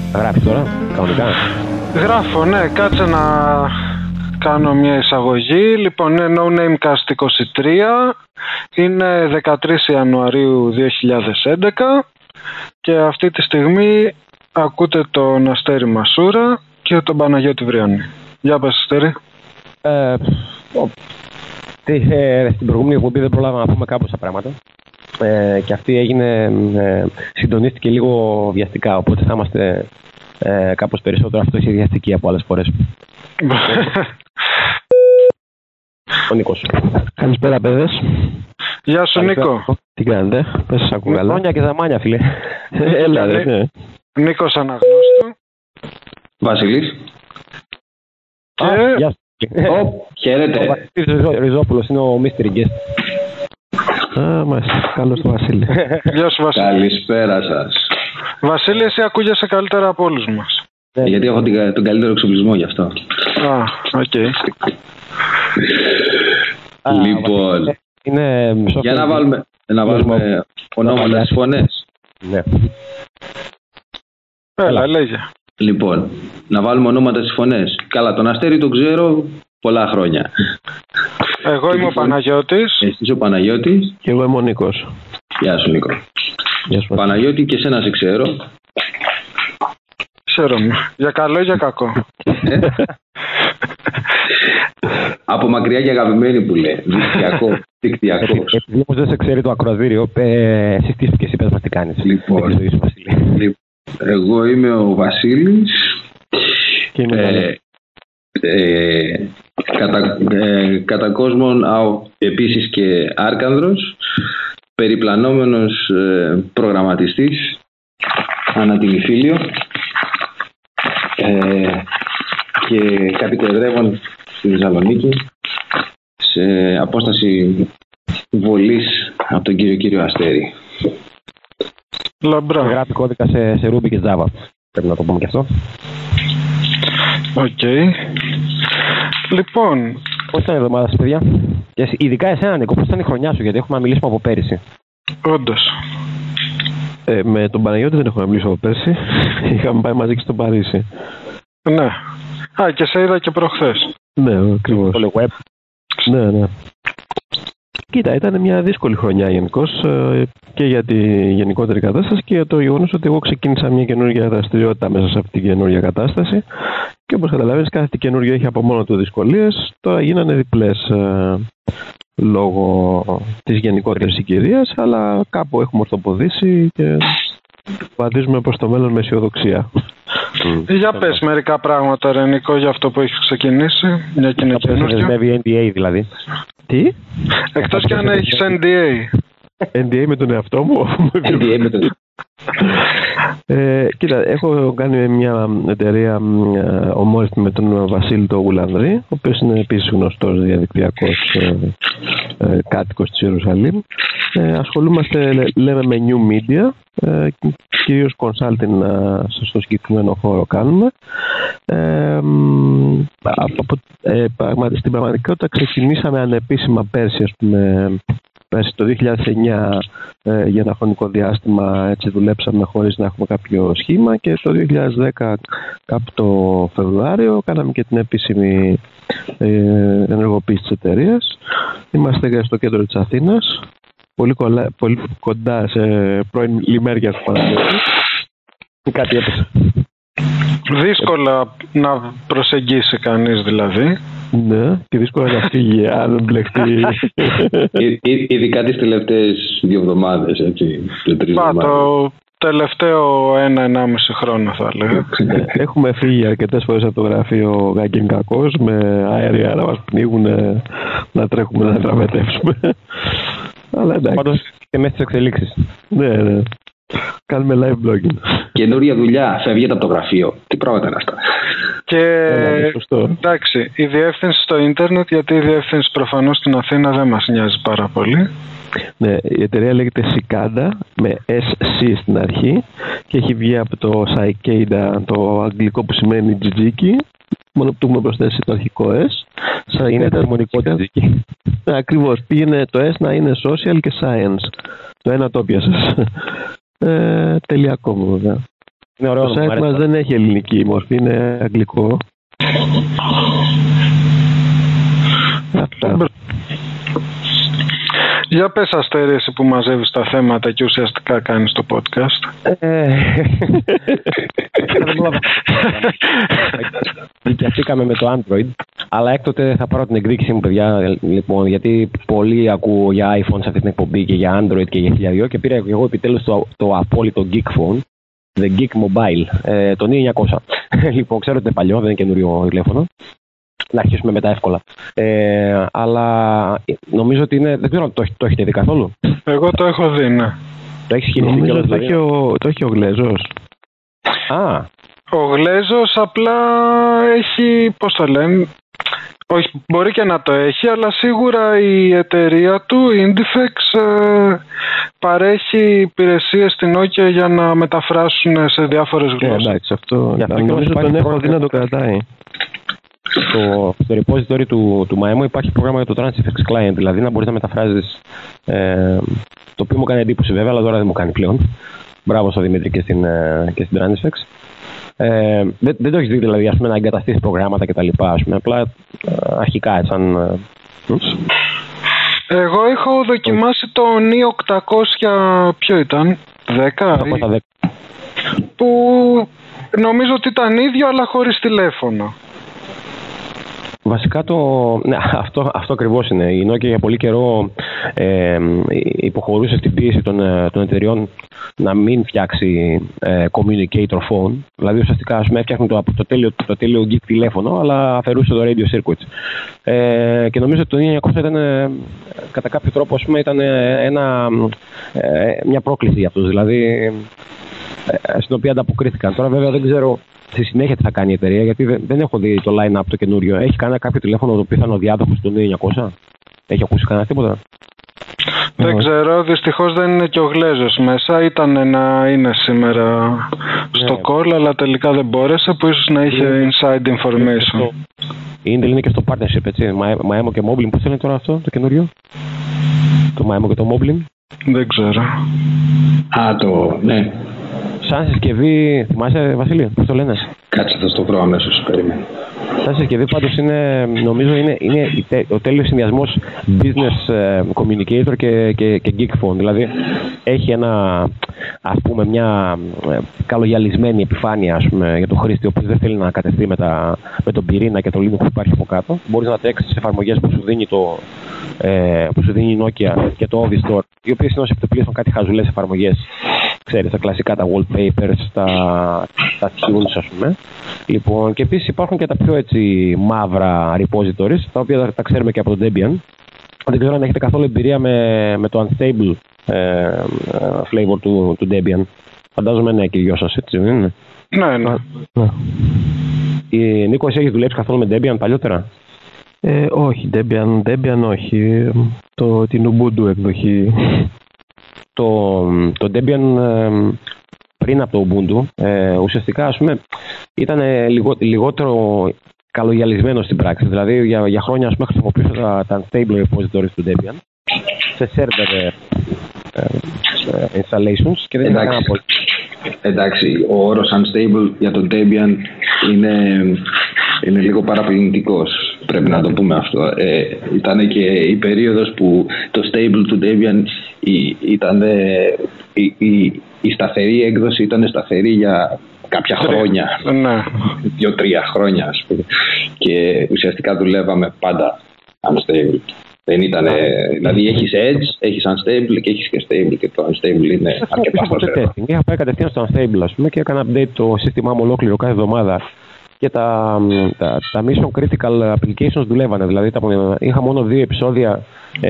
Γράφεις τώρα, κανονικά? Γράφω, ναι, κάτσε να κάνω μια εισαγωγή. Λοιπόν, είναι No Namecast 23, είναι 13 Ιανουαρίου 2011 και αυτή τη στιγμή ακούτε τον Αστέρη Μασούρα και τον Παναγιώτη Βριώνη. Γεια πες, Αστέρη. Στην προηγούμενη εκπομπή δεν προλάβαμε να πούμε κάποια πράγματα και αυτή συντονίστηκε λίγο βιαστικά, οπότε θα είμαστε κάπως περισσότερο αυτοεισιδιαστικοί από άλλες φορές. Ο Νίκος. Καλησπέρα, παιδες. Γεια σου, Νίκο. Τι κάνετε, πες σας ακούω καλά. Χρόνια και δαμάνια, φίλε. Έλα, ρε. Νίκος Αναγνώστου. Βασίλης. Και... Γεια σου. Χαίρετε. Ο Βασίλης Ριζόπουλος είναι ο mystery guest. Μάλιστα. Καλώς το Βασίλη. Γεια σου, Βασίλη. Καλησπέρα σας. Βασίλη, εσύ ακούγεσαι καλύτερα από όλους μας. Γιατί έχω τον καλύτερο εξοπλισμό γι' αυτό. Οκ. Λοιπόν, για να βάλουμε ονόματα στις φωνές. Ναι. Έλα, λέγε. Λοιπόν, να βάλουμε ονόματα στις φωνές. Καλά, τον Αστέρη τον ξέρω πολλά χρόνια. Εγώ είμαι ο Παναγιώτης. Εσύ είσαι ο Παναγιώτης. Και εγώ είμαι ο Νίκος. Γεια σου, Νίκο. Γεια σου, Παναγιώτη, και εσένα σε ξέρω. Χαίρομαι. Για καλό ή για κακό. Από μακριά και αγαπημένη που λέει. Δικτυακός. Επειδή όμως δεν σε ξέρει το ακροατήριο, συστήθηκε εσύ, πες μας τι κάνεις. Λοιπόν, εγώ είμαι ο Βασίλης. Και είμαι κατά κόσμον επίσης και Άρκανδρος, περιπλανόμενος προγραμματιστής ανά την Ιφίλιο και κατοικεδρεύων στη Θεσσαλονίκη σε απόσταση βολής από τον κύριο Αστέρη. Λαμπρά. γράφει κώδικα σε Ruby και Java. Πρέπει να το πούμε και αυτό. Οκ. Λοιπόν. Πώς ήταν η εβδομάδα σας, παιδιά? Και ειδικά εσένα, Νίκο, πώς ήταν η χρονιά σου? Γιατί έχουμε να μιλήσουμε από πέρυσι. Όντως. Με τον Παναγιώτη δεν έχω να μιλήσω από πέρσι. Είχαμε πάει μαζί και στο Παρίσι. Ναι. Και σε είδα και προχθές. Ναι, ακριβώς. Το web. Ναι. Κοίτα, ήταν μια δύσκολη χρονιά γενικώς και για τη γενικότερη κατάσταση και για το γεγονός ότι εγώ ξεκίνησα μια καινούργια δραστηριότητα μέσα σε αυτή την καινούργια κατάσταση και όπως καταλαβαίνεις, κάθε τι καινούργιο έχει από μόνο του δυσκολίες. Τώρα γίνανε διπλές λόγω της γενικότερης συγκυρίας, αλλά κάπου έχουμε ορθοποδήσει και βαδίζουμε προς το μέλλον με αισιοδοξία. Για πες μερικά πράγματα, ρε Νίκο, για αυτό που έχεις ξεκινήσει. Μια και είναι καινούργιο. Δεσμεύει NDA δηλαδή. Τι? Εκτός και αν έχεις NDA. NDA με τον εαυτό μου. NDA με τον... Κοίτα, έχω κάνει μια εταιρεία ομόριστη με τον Βασίλη το Γουλανδρή, ο οποίος είναι επίσης γνωστός διαδικτυακός κάτοικος της Ιερουσαλήμ. Ασχολούμαστε, λέμε, με new media, κυρίως consulting στο συγκεκριμένο χώρο κάνουμε. Στην πραγματικότητα ξεκινήσαμε ανεπίσημα πέρσι, πέρσι το 2009 για ένα χρονικό διάστημα, έτσι δουλέψαμε χωρίς να έχουμε κάποιο σχήμα και το 2010 κάπου το Φεβρουάριο κάναμε και την επίσημη ενεργοποίηση της εταιρείας. Είμαστε στο κέντρο της Αθήνας, πολύ κοντά σε πρώην λιμέρια του Παναγιώτη. Κάτι έπεσε. Δύσκολα να προσεγγίσει κανείς δηλαδή. Ναι, και δύσκολα να φύγει αν μπλεχτεί. Ειδικά τις τελευταίες 2 εβδομάδες, έτσι. Το τελευταίο 1-1,5 χρόνο θα έλεγα. Έχουμε φύγει αρκετές φορές από το γραφείο Γάγκεν Κακός με αέρια να μας πνίγουν, να τρέχουμε να δραματεύσουμε. Αλλά εντάξει. Πάντως και μέσα στις εξελίξεις. Ναι. Κάνουμε live blogging. Καινούρια δουλειά, φεύγετε από το γραφείο. Τι πράγματα είναι αυτά? Και εντάξει, η διεύθυνση στο ίντερνετ, γιατί η διεύθυνση προφανώς στην Αθήνα δεν μας νοιάζει πάρα πολύ. Ναι, η εταιρεία λέγεται Cicada με SC στην αρχή και έχει βγει από το Cicada, το αγγλικό που σημαίνει τζιτζίκι. Μόνο που του έχουμε προσθέσει το αρχικό S. Είναι μονικό τζιτζίκι. Ακριβώς, πήγαινε το S να είναι social και science. Το ένα το πιάσες. Τελειακό βέβαια. Είναι ωραίο. Το site μας δεν έχει ελληνική μορφή, είναι αγγλικό. Αυτά. Για πες, Αστέρη, εσύ που μαζεύεις τα θέματα και ουσιαστικά κάνεις το podcast. Δικαιαστήκαμε με το Android, αλλά έκτοτε θα πάρω την εκδίκηση μου, παιδιά, λοιπόν, γιατί πολλοί ακούω για iPhone σε αυτή την εκπομπή και για Android και για 1002 και πήρα εγώ επιτέλους το απόλυτο Geek Phone, The Geek Mobile, το 900. Λοιπόν, ξέρω ότι είναι παλιό, δεν είναι καινούριο τηλέφωνο. Να αρχίσουμε με τα εύκολα. Αλλά νομίζω ότι είναι. Δεν ξέρω αν το έχετε δει καθόλου. Εγώ το έχω δει, ναι. Το έχεις κινηθεί κιόλας, δηλαδή. Το έχει ο Γλέζος. Α. Ο Γλέζος απλά έχει. Πώς το λένε. Όχι, μπορεί και να το έχει, αλλά σίγουρα η εταιρεία του, η Indifex, παρέχει υπηρεσίες στην Nokia για να μεταφράσουν σε διάφορες γλώσσες. Εντάξει, αυτό. Νομίζω τον έχω δει να το κρατάει. Στο repository του Maemo υπάρχει πρόγραμμα για το Transifex Client, δηλαδή να μπορείς να μεταφράζεις, το οποίο μου κάνει εντύπωση βέβαια, αλλά τώρα δεν μου κάνει πλέον. Μπράβο στο Δημήτρη και στην Transifex. Δεν το έχεις δει δηλαδή, ας πούμε, να εγκαταστήσεις προγράμματα κτλ. Απλά αρχικά έτσι σαν... Εγώ έχω δοκιμάσει το NI 800, ποιο ήταν, 10? Που νομίζω ότι ήταν ίδιο αλλά χωρίς τηλέφωνο. Βασικά ναι, αυτό ακριβώς είναι. Η Nokia για πολύ καιρό υποχωρούσε στην πίεση των εταιριών να μην φτιάξει communicator phone. Δηλαδή ουσιαστικά ας πούμε έφτιαχνε το τέλειο geek τηλέφωνο, αλλά αφαιρούσε το radio circuits. Και νομίζω ότι το 900 ήταν κατά κάποιο τρόπο, ας πούμε, ήταν μια πρόκληση για αυτούς. Δηλαδή στην οποία ανταποκρίθηκαν. Τώρα βέβαια δεν ξέρω στη συνέχεια τι θα κάνει η εταιρεία, γιατί δεν έχω δει το line-up το καινούριο. Έχει κάνει κάποιο τηλέφωνο το πιθανό διάδοχο του 900? Έχει ακούσει κανένα τίποτα? Δεν ξέρω, δυστυχώς δεν είναι και ο Γλέζος μέσα. Ήταν να είναι σήμερα στο call, αλλά τελικά δεν μπόρεσε, που ίσως να είχε inside information. Η Intel είναι και στο partnership, έτσι. Maemo και Moblin, πώς είναι τώρα αυτό το καινούριο? Το Maemo και το Moblin. Δεν ξέρω. Ναι. Σαν συσκευή, θυμάσαι, Βασίλη, πώς το λένε? Κάτσε, θα στο βρω αμέσως, περίμενε. Σαν συσκευή πάντως νομίζω είναι ο τέλειος συνδυασμός business communicator και geek phone. Δηλαδή έχει μια καλογιαλισμένη επιφάνεια, ας πούμε, για τον χρήστη, ο οποίος δεν θέλει να κατευθεί με τον πυρήνα και το Linux που υπάρχει από κάτω. Μπορείς να τρέξεις τις εφαρμογές που σου δίνει η Nokia και το Office Store, οι οποίες είναι ως επιτοπλίστων κάτι χαζουλές εφαρμογές. Ξέρεις, τα κλασικά, τα wallpapers, τα tunes, ας πούμε. Λοιπόν, και επίσης υπάρχουν και τα πιο έτσι μαύρα repositories, τα οποία τα ξέρουμε και από το Debian. Δεν ξέρω αν έχετε καθόλου εμπειρία με το unstable flavor του Debian. Φαντάζομαι ναι, και οι δυο σας, έτσι δεν είναι? Ναι. Νίκο, εσύ έχεις δουλέψει καθόλου με Debian παλιότερα? Όχι, Debian όχι. Την Ubuntu εκδοχή. Το Debian πριν από το Ubuntu ουσιαστικά, ας πούμε, ήταν λιγότερο καλογιαλισμένο στην πράξη. Δηλαδή για χρόνια, ας πούμε, χρησιμοποιούσα τα unstable repositories του Debian σε server installations και δεν ήταν κανένα πολύ. Εντάξει, ο όρος unstable για το Debian είναι λίγο παραπληνητικός, πρέπει να το πούμε αυτό. Ήταν και η περίοδος που το stable του Debian ήταν η σταθερή έκδοση, ήταν σταθερή για κάποια χρόνια, 2-3 χρόνια, ας πούμε, και ουσιαστικά δουλεύαμε πάντα unstable. Δεν ήταν, δηλαδή έχεις edge, έχεις unstable και έχεις και stable, και το unstable είναι αρκετά προσέχοντα. Είχα πάει κατευθείαν στο unstable, ας πούμε, και έκανα update το σύστημά μου ολόκληρο κάθε εβδομάδα και τα mission critical applications δουλεύανε. Δηλαδή είχα μόνο 2 επεισόδια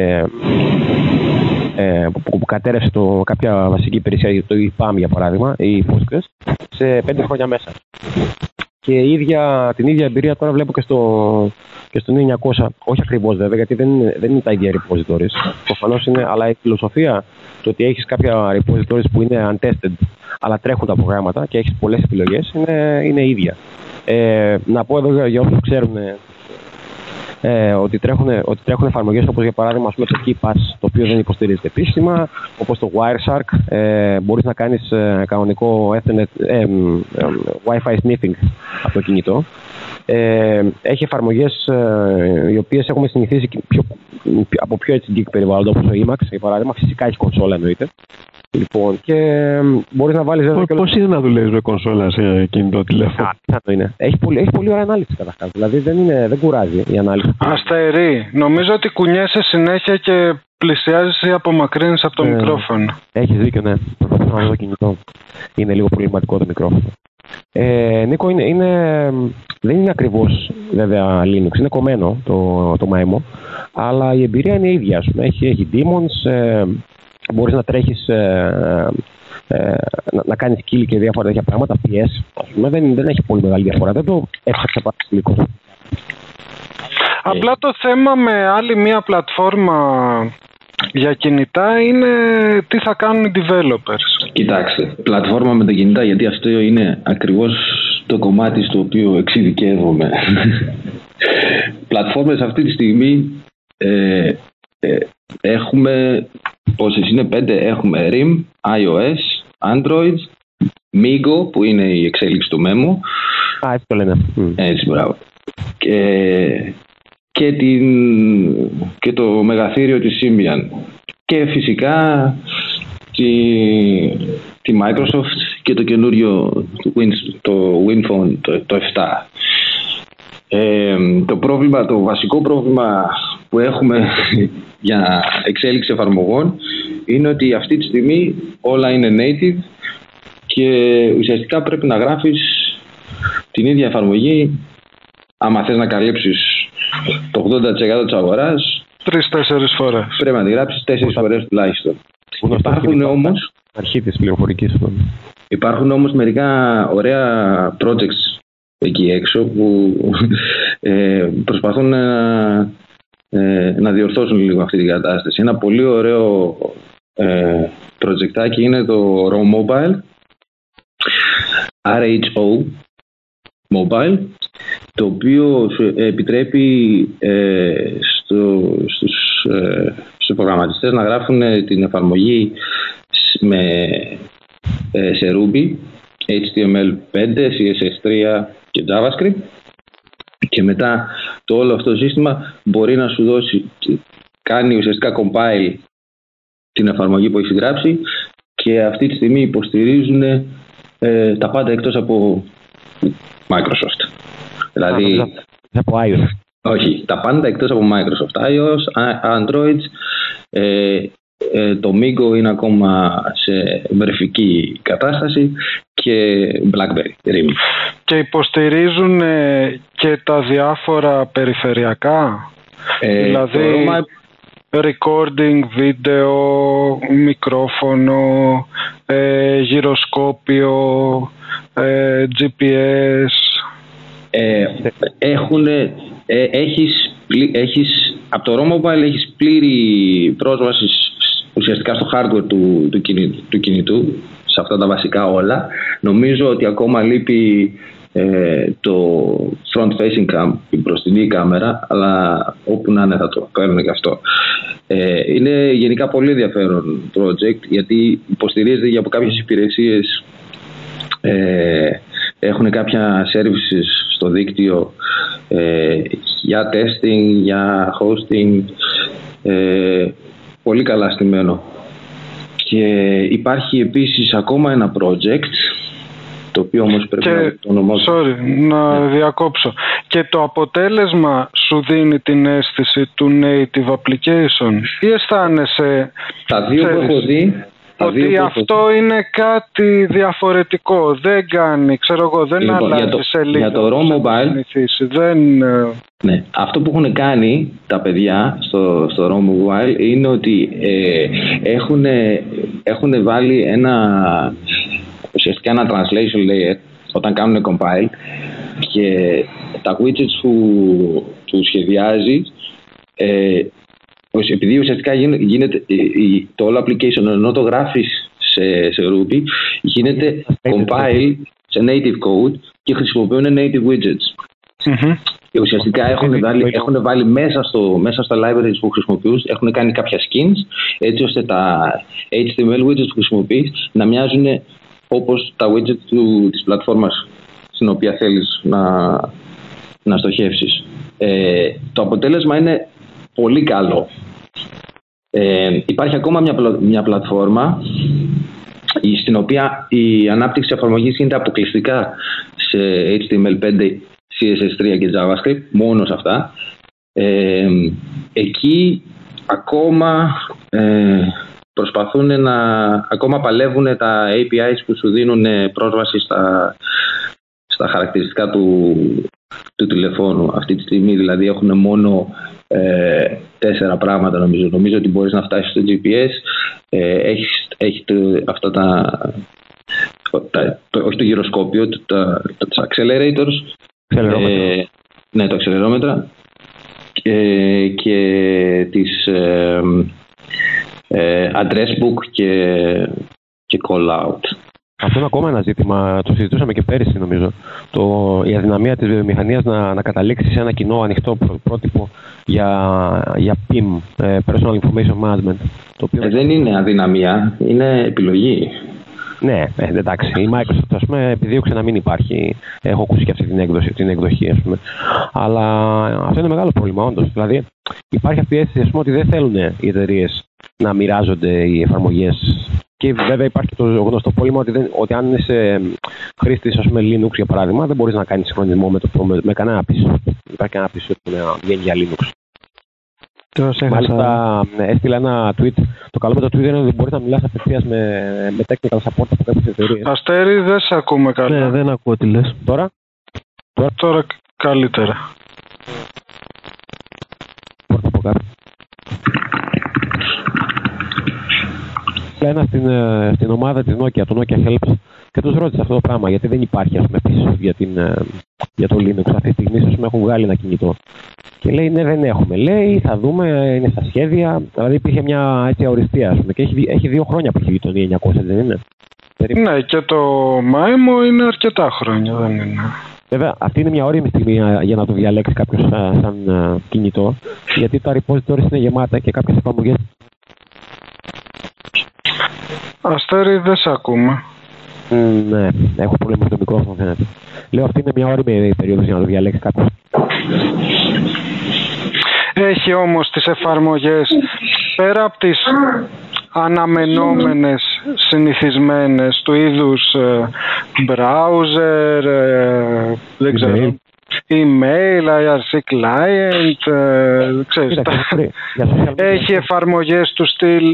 που κατέρευσε κάποια βασική υπηρεσία, το EPAM για παράδειγμα, ή Postgres, σε 5 χρόνια μέσα. Και την ίδια εμπειρία τώρα βλέπω και στο 900. Όχι ακριβώς βέβαια, γιατί δεν είναι τα ίδια repositories. Προφανώς είναι, αλλά η φιλοσοφία, το ότι έχεις κάποια repositories που είναι untested, αλλά τρέχουν τα προγράμματα και έχεις πολλές επιλογές, είναι ίδια. Να πω εδώ για όσους ξέρουν ότι τρέχουν εφαρμογές όπως για παράδειγμα το KeyPass, το οποίο δεν υποστηρίζεται επίσημα, όπως το Wireshark. Μπορείς να κάνεις κανονικό Wi-Fi sniffing από το κινητό. Έχει εφαρμογές οι οποίες έχουμε συνηθίσει από πιο έτσι geek περιβάλλοντα, όπως το Emacs για παράδειγμα. Φυσικά έχει κονσόλα εννοείται. Λοιπόν, και μπορείς να βάλεις... Πώς είναι να δουλεύεις με κονσόλα σε κινητό τηλέφωνο? Είναι. Έχει πολύ ωραία ανάλυση καταρχάς. Δηλαδή δεν κουράζει η ανάλυση. Αστερεί. Νομίζω ότι κουνιέσαι συνέχεια και πλησιάζεις ή απομακρύνεις από το μικρόφωνο. Έχεις δίκιο, ναι. Προσπαθώ να δω το κινητό. Είναι λίγο προβληματικό το μικρόφωνο. Νίκο, δεν είναι ακριβώς βέβαια Linux. Είναι κομμένο το MIMO, αλλά η εμπειρία είναι η ίδια. Έχει daemons, μπορείς να τρέχεις, να κάνεις kill και διάφορα τέτοια πράγματα, PS, ας πούμε, δεν έχει πολύ μεγάλη διαφορά. Δεν το έψαξα πάρα πολύ. Απλά το θέμα με άλλη μία πλατφόρμα για κινητά είναι τι θα κάνουν οι developers. Κοιτάξτε, πλατφόρμα με τα κινητά, γιατί αυτό είναι ακριβώς το κομμάτι στο οποίο εξειδικεύομαι. Πλατφόρμες αυτή τη στιγμή έχουμε, πόσες είναι, 5, έχουμε RIM, iOS, Android, Migo που είναι η εξέλιξη του Memo. Έτσι το λένε. Έτσι, μπράβο. Και το μεγαθύριο της Symbian. Και φυσικά τη Microsoft και το καινούριο το WinPhone το 7. Το βασικό πρόβλημα που έχουμε για εξέλιξη εφαρμογών είναι ότι αυτή τη στιγμή όλα είναι native και ουσιαστικά πρέπει να γράφεις την ίδια εφαρμογή. Άμα θες να καλύψεις το 80% της αγοράς, 3-4 φορές. Πρέπει να τη γράψεις 4 φορές τουλάχιστον. Αρχή της πληροφορικής. Υπάρχουν όμως μερικά ωραία projects εκεί έξω που προσπαθούν να διορθώσουν λίγο αυτή την κατάσταση. Ένα πολύ ωραίο projectάκι είναι το RHO Mobile, RHO Mobile, το οποίο επιτρέπει στους προγραμματιστές να γράφουν την εφαρμογή σε Ruby, HTML5, CSS3 και JavaScript, και μετά το όλο αυτό το σύστημα μπορεί να σου δώσει, κάνει ουσιαστικά compile την εφαρμογή που έχει γράψει, και αυτή τη στιγμή υποστηρίζουν τα πάντα εκτός από Microsoft. Δηλαδή, από iOS. Όχι, τα πάντα εκτός από Microsoft. iOS, Android, το Migo είναι ακόμα σε βρεφική κατάσταση, και BlackBerry, RIM. Και υποστηρίζουν και τα διάφορα περιφερειακά, δηλαδή recording, βίντεο, μικρόφωνο, γυροσκόπιο, GPS. Από το RHO Mobile έχεις πλήρη πρόσβαση ουσιαστικά στο hardware του κινητού, σε αυτά τα βασικά όλα. Νομίζω ότι ακόμα λείπει το front facing cam, η μπροστινή κάμερα, αλλά όπου να είναι θα το κάνουν και αυτό. Είναι γενικά πολύ ενδιαφέρον project, γιατί υποστηρίζεται από κάποιες υπηρεσίες, έχουν κάποια services στο δίκτυο για testing, για hosting, πολύ καλά στημένο. Και υπάρχει επίσης ακόμα ένα project, το οποίο όμως πρέπει να το ονομάσω. Να διακόψω. Και το αποτέλεσμα σου δίνει την αίσθηση του native application, ή αισθάνεσαι τα δύο που έχω δει, ότι αυτό είναι κάτι διαφορετικό, δεν κάνει, δεν αλλάζει σε λίγο. Για το RHO Mobile, ναι, αυτό που έχουν κάνει τα παιδιά στο RHO Mobile είναι ότι έχουν βάλει ουσιαστικά ένα translation layer όταν κάνουν compile, και τα widgets που σχεδιάζει, επειδή ουσιαστικά γίνεται το όλο application, ενώ το γράφεις σε Ruby, γίνεται compile σε native code και χρησιμοποιούν native widgets. Ουσιαστικά έχουν βάλει μέσα στα libraries που χρησιμοποιούν, έχουν κάνει κάποια skins έτσι ώστε τα HTML widgets που χρησιμοποιείς να μοιάζουν όπως τα widgets της πλατφόρμας στην οποία θέλεις να στοχεύσεις. Το αποτέλεσμα είναι πολύ καλό. Υπάρχει ακόμα μια πλατφόρμα στην οποία η ανάπτυξη εφαρμογής γίνεται αποκλειστικά σε HTML5, CSS3 και JavaScript, μόνο σε αυτά. Εκεί ακόμα προσπαθούν ακόμα παλεύουν τα APIs που σου δίνουν πρόσβαση στα χαρακτηριστικά του τηλεφώνου. Αυτή τη στιγμή δηλαδή έχουν μόνο 4 πράγματα νομίζω. Νομίζω ότι μπορείς να φτάσεις στο GPS, έχει αυτά όχι το γυροσκόπιο, τα accelerators, ναι, το accelerometer και τις address book και call out. Αυτό είναι ακόμα ένα ζήτημα, το συζητούσαμε και πέρυσι νομίζω. Η αδυναμία της βιομηχανίας να καταλήξει σε ένα κοινό ανοιχτό πρότυπο για PIM, Personal Information Management. Το οποίο... δεν είναι αδυναμία, είναι επιλογή. Ναι, εντάξει. Η Microsoft, ας πούμε, επιδίωξε να μην υπάρχει. Έχω ακούσει και αυτή την εκδοχή, ας πούμε. Αλλά αυτό είναι μεγάλο πρόβλημα, όντως. Δηλαδή, υπάρχει αυτή η αίσθηση, ας πούμε, ότι δεν θέλουν οι εταιρείες να μοιράζονται οι εφαρμογές. Και βέβαια υπάρχει το γνωστό πρόβλημα ότι αν είσαι χρήστης, ας πούμε, Linux για παράδειγμα, δεν μπορείς να κάνεις συγχρονισμό με κανένα πίσω. Υπάρχει κανένα πίσω που να βγαίνει για Linux. Μάλιστα, έστειλα ένα tweet. Το καλό με το Twitter είναι ότι μπορείς να μιλάς απευθείας με technical support από κάποιες εταιρείες. Αστέρι, δεν σε ακούμε καλά. Ναι, δεν ακούω τι λες. Τώρα καλύτερα. Πόρτα από κάτω. Ένα στην ομάδα της Nokia, το Nokia Helps, και τους ρώτησα αυτό το πράγμα, γιατί δεν υπάρχει, ας πούμε, πίσω για το Linux. Αυτή τη στιγμή, ας πούμε, έχουν βγάλει ένα κινητό. Και λέει, ναι, δεν έχουμε. Λέει, θα δούμε, είναι στα σχέδια. Δηλαδή υπήρχε μια έτσι αοριστία, ας πούμε, και έχει 2 χρόνια που έχει βγει το 900, δεν είναι? Ναι, και το MIMO είναι αρκετά χρόνια, δεν είναι? Βέβαια, αυτή είναι μια όριμη στιγμή για να το διαλέξει κάποιος σαν κινητό, γιατί τα repositories είναι γεμάτα και κάποιες εφαρμογές. Αστέρι, δεν σε ακούμε. Ναι, έχω πρόβλημα με το μικρόφωνο, φαίνεται. Λέω, αυτή είναι μια ώριμη περίοδος για να το διαλέξει κάποιος. Έχει όμως τις εφαρμογές, πέρα από τις αναμενόμενες, συνηθισμένες του είδους browser, δεν ξέρω, email, IRC client, ξέρεις, έχει εφαρμογές του στυλ,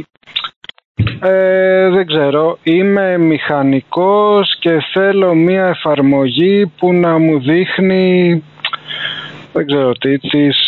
δεν ξέρω, είμαι μηχανικός και θέλω μία εφαρμογή που να μου δείχνει, δεν ξέρω τι,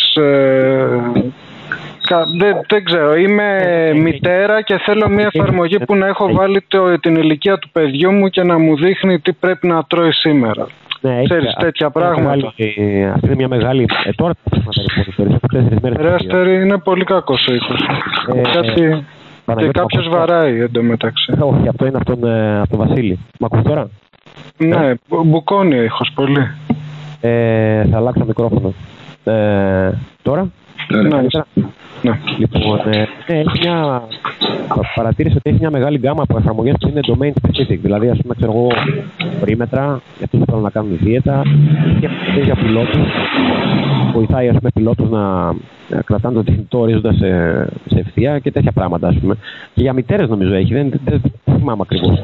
δεν ξέρω, είμαι μητέρα και θέλω μια εφαρμογή που να έχω βάλει την ηλικία του παιδιού μου και να μου δείχνει τι πρέπει να τρώει σήμερα. Ναι, ξέρεις, τέτοια πράγματα. Αυτή είναι μια μεγάλη... Τώρα Ρε Αστέρι, είναι πολύ κακός ο ήχος. Και κάποιος βαράει εντωμεταξύ. Όχι, αυτό είναι από τον Βασίλη. Μ' ακούς τώρα? Ναι, μπουκώνει ο ήχος πολύ. Θα αλλάξω μικρόφωνο. Τώρα? Ναι. Λοιπόν, έχει μια παρατήρηση ότι έχει μια μεγάλη γκάμα από εφαρμογές που είναι domain specific. Δηλαδή, ας πούμε, ξέρω εγώ, περίμετρα, για αυτούς που θέλουν να κάνουν δίαιτα, και αυτές για πιλότους. Βοηθάει, ας πούμε, πιλότους να κρατάνε το τεχνητό ορίζοντα σε ευθεία και τέτοια πράγματα, ας πούμε. Και για μητέρες νομίζω έχει, δεν θυμάμαι ακριβώς.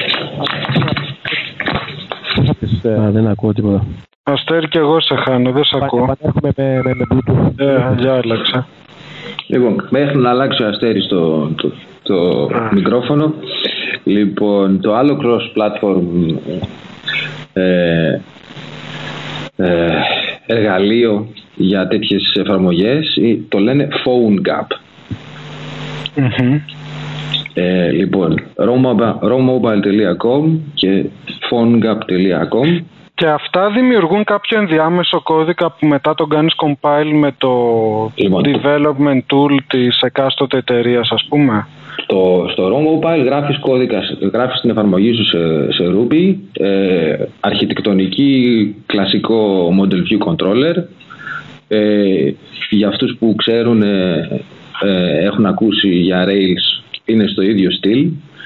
Δεν ακούω τίποτα. Αστέρι, και εγώ σε χάνω, δεν σε ακούω. Επανέρχομαι με Bluetooth. Για άλλαξα. Λοιπόν, μέχρι να αλλάξει ο Αστέρης το μικρόφωνο. Λοιπόν, το άλλο cross-platform εργαλείο για τέτοιες εφαρμογές το λένε PhoneGap. Λοιπόν, roamobile.com και phonegap.com. Και αυτά δημιουργούν κάποιο ενδιάμεσο κώδικα που μετά τον κάνεις compile με το development tool της εκάστοτε εταιρείας, ας πούμε. Στο roamobile γράφεις την εφαρμογή σου σε Ruby, αρχιτεκτονική, κλασικό model view controller, Για αυτούς που ξέρουν, έχουν ακούσει για Rails, είναι στο ίδιο στυλ.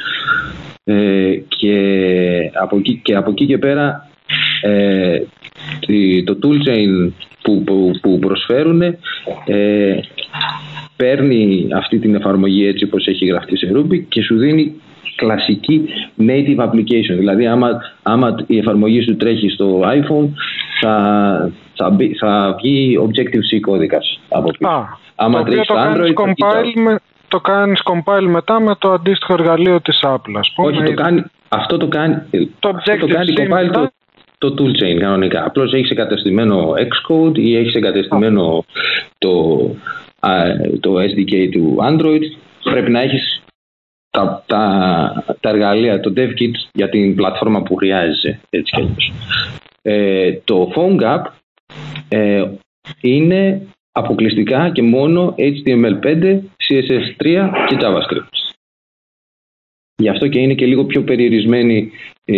Και από εκεί και πέρα το toolchain που προσφέρουν παίρνει αυτή την εφαρμογή έτσι όπως έχει γραφτεί σε Ruby και σου δίνει κλασική native application. Δηλαδή άμα η εφαρμογή σου τρέχει στο iPhone θα βγει Objective-C κώδικας από πίσω. Άμα τρέχει στο Android το κάνεις compile μετά με το αντίστοιχο εργαλείο της Apple, ας πούμε. Όχι, αυτό το κάνει compile το toolchain κανονικά. Απλώς έχεις εγκατεστημένο Xcode ή έχεις εγκατεστημένο το SDK του Android. Πρέπει να έχεις τα εργαλεία, το DevKit για την πλατφόρμα που χρειάζεσαι, έτσι κι αλλιώς. Το PhoneGap είναι αποκλειστικά και μόνο HTML5, CSS3 και JavaScript. Γι' αυτό και είναι και λίγο πιο περιορισμένη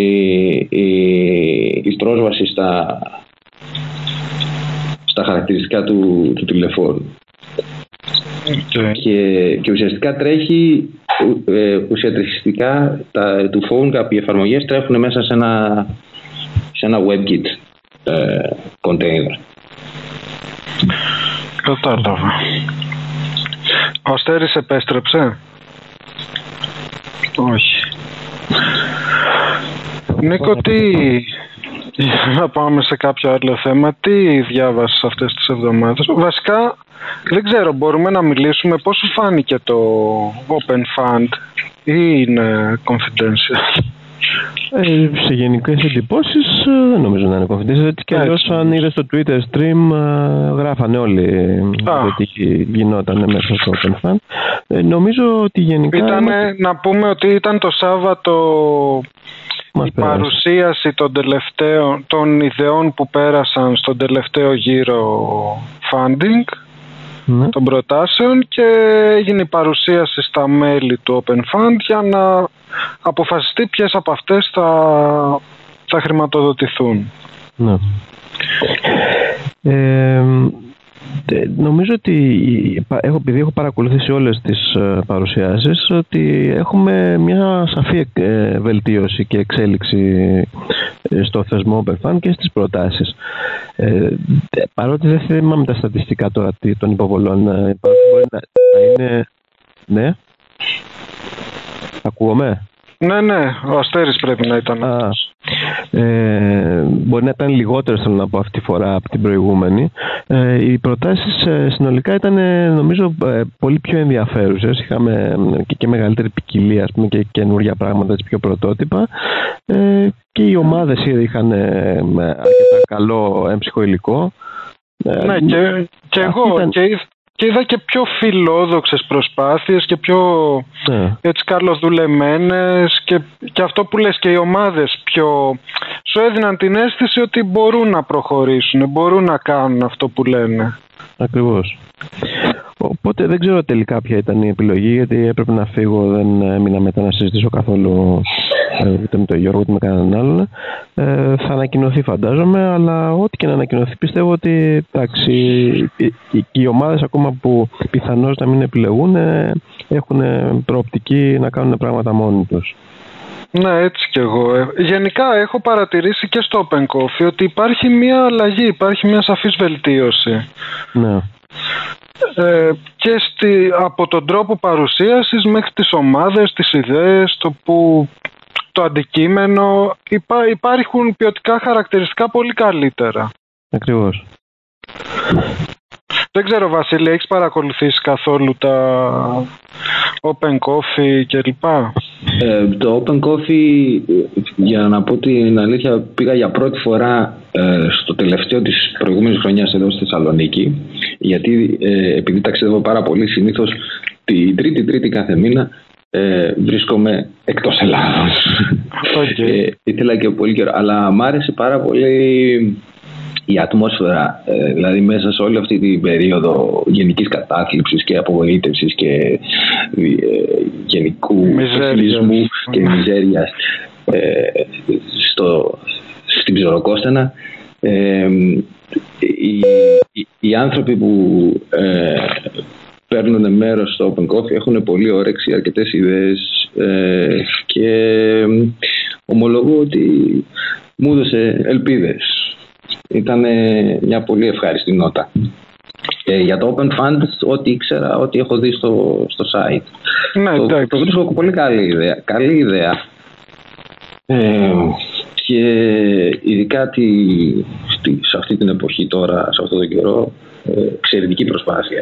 η πρόσβαση στα χαρακτηριστικά του τηλεφώνου. Okay. Και ουσιαστικά τρέχει, ουσιαστικά του PhoneGap οι εφαρμογές τρέχουν μέσα σε ένα WebKit container. Κατάλαβα. Ο Αστέρης επέστρεψε? Όχι. Νίκο, να πάμε σε κάποιο άλλο θέμα. Τι διάβασες αυτές τις εβδομάδες? Βασικά, δεν ξέρω, μπορούμε να μιλήσουμε πώς σου φάνηκε το Open Fund ή είναι confidential? Σε γενικές εντυπώσεις δεν νομίζω να είναι confidential. Έτσι κι αλλιώς αν είδες στο Twitter stream γράφανε όλοι ότι γινόταν μέσα στο Open Fund. Νομίζω ότι γενικά... Να πούμε ότι ήταν το Σάββατο η παρουσίαση των ιδεών που πέρασαν στον τελευταίο γύρο funding, των προτάσεων, και έγινε η παρουσίαση στα μέλη του Open Fund για να αποφασιστεί ποιες από αυτές θα χρηματοδοτηθούν. Ναι. Νομίζω ότι επειδή έχω παρακολουθήσει όλες τις παρουσιάσεις, ότι έχουμε μια σαφή βελτίωση και εξέλιξη στο θεσμό Open Fund και στις προτάσεις. Παρότι δεν θυμάμαι τα στατιστικά τώρα των υποβολών, μπορεί να είναι... Ναι. Ακούγομαι? Ναι, ο Αστέρης πρέπει να ήταν. Μπορεί να ήταν λιγότερες, θέλω να πω, αυτή τη φορά από την προηγούμενη. Οι προτάσεις συνολικά ήταν, νομίζω, πολύ πιο ενδιαφέρουσες. Είχαμε και μεγαλύτερη ποικιλία, ας πούμε, και καινούργια πράγματα, πιο πρωτότυπα. Και οι ομάδες είχαν αρκετά καλό έμψυχο υλικό. Ναι, και εγώ και είδα και πιο φιλόδοξες προσπάθειες και πιο έτσι καλοδουλεμένες, και αυτό που λες, και οι ομάδες σου έδιναν την αίσθηση ότι μπορούν να προχωρήσουν, μπορούν να κάνουν αυτό που λένε. Ακριβώς. Οπότε δεν ξέρω τελικά ποια ήταν η επιλογή, γιατί έπρεπε να φύγω, δεν έμεινα μετά να συζητήσω καθόλου ούτε με τον Γιώργο ούτε με κανέναν άλλον. Θα ανακοινωθεί, φαντάζομαι, αλλά ό,τι και να ανακοινωθεί, πιστεύω ότι οι ομάδες ακόμα που πιθανώς να μην επιλεγούν έχουν προοπτική να κάνουν πράγματα μόνοι τους. Ναι, έτσι κι εγώ. Γενικά έχω παρατηρήσει και στο Open Coffee ότι υπάρχει μια αλλαγή, υπάρχει μια σαφής βελτίωση. Ναι. Και από τον τρόπο παρουσίασης μέχρι τις ομάδες, τις ιδέες, το αντικείμενο, υπάρχουν ποιοτικά χαρακτηριστικά πολύ καλύτερα. Ακριβώς. Δεν ξέρω, Βασίλη, έχεις παρακολουθήσει καθόλου τα Open Coffee κλπ? Το Open Coffee, για να πω την αλήθεια, πήγα για πρώτη φορά στο τελευταίο της προηγούμενης χρονιάς εδώ στη Θεσσαλονίκη, γιατί επειδή ταξιδεύω πάρα πολύ, συνήθως την τρίτη κάθε μήνα βρίσκομαι εκτός Ελλάδος. Okay. Ήθελα και πολύ καιρό, αλλά μ' άρεσε πάρα πολύ η ατμόσφαιρα, δηλαδή μέσα σε όλη αυτή την περίοδο γενικής κατάθλιψης και απογοήτευσης και γενικού πεσημισμού και μιζέριας στην Ψωροκόστενα, οι άνθρωποι που παίρνουν μέρος στο Open Coffee έχουν πολύ όρεξη, αρκετές ιδέες και ομολογώ ότι μου έδωσε ελπίδες. Ήταν μια πολύ ευχάριστη νότα. Για το Open Fund, ό,τι ήξερα, ό,τι έχω δει στο site. Ναι, το βρίσκω πολύ καλή ιδέα. Και ειδικά σε αυτή την εποχή τώρα, σε αυτόν τον καιρό, εξαιρετική προσπάθεια.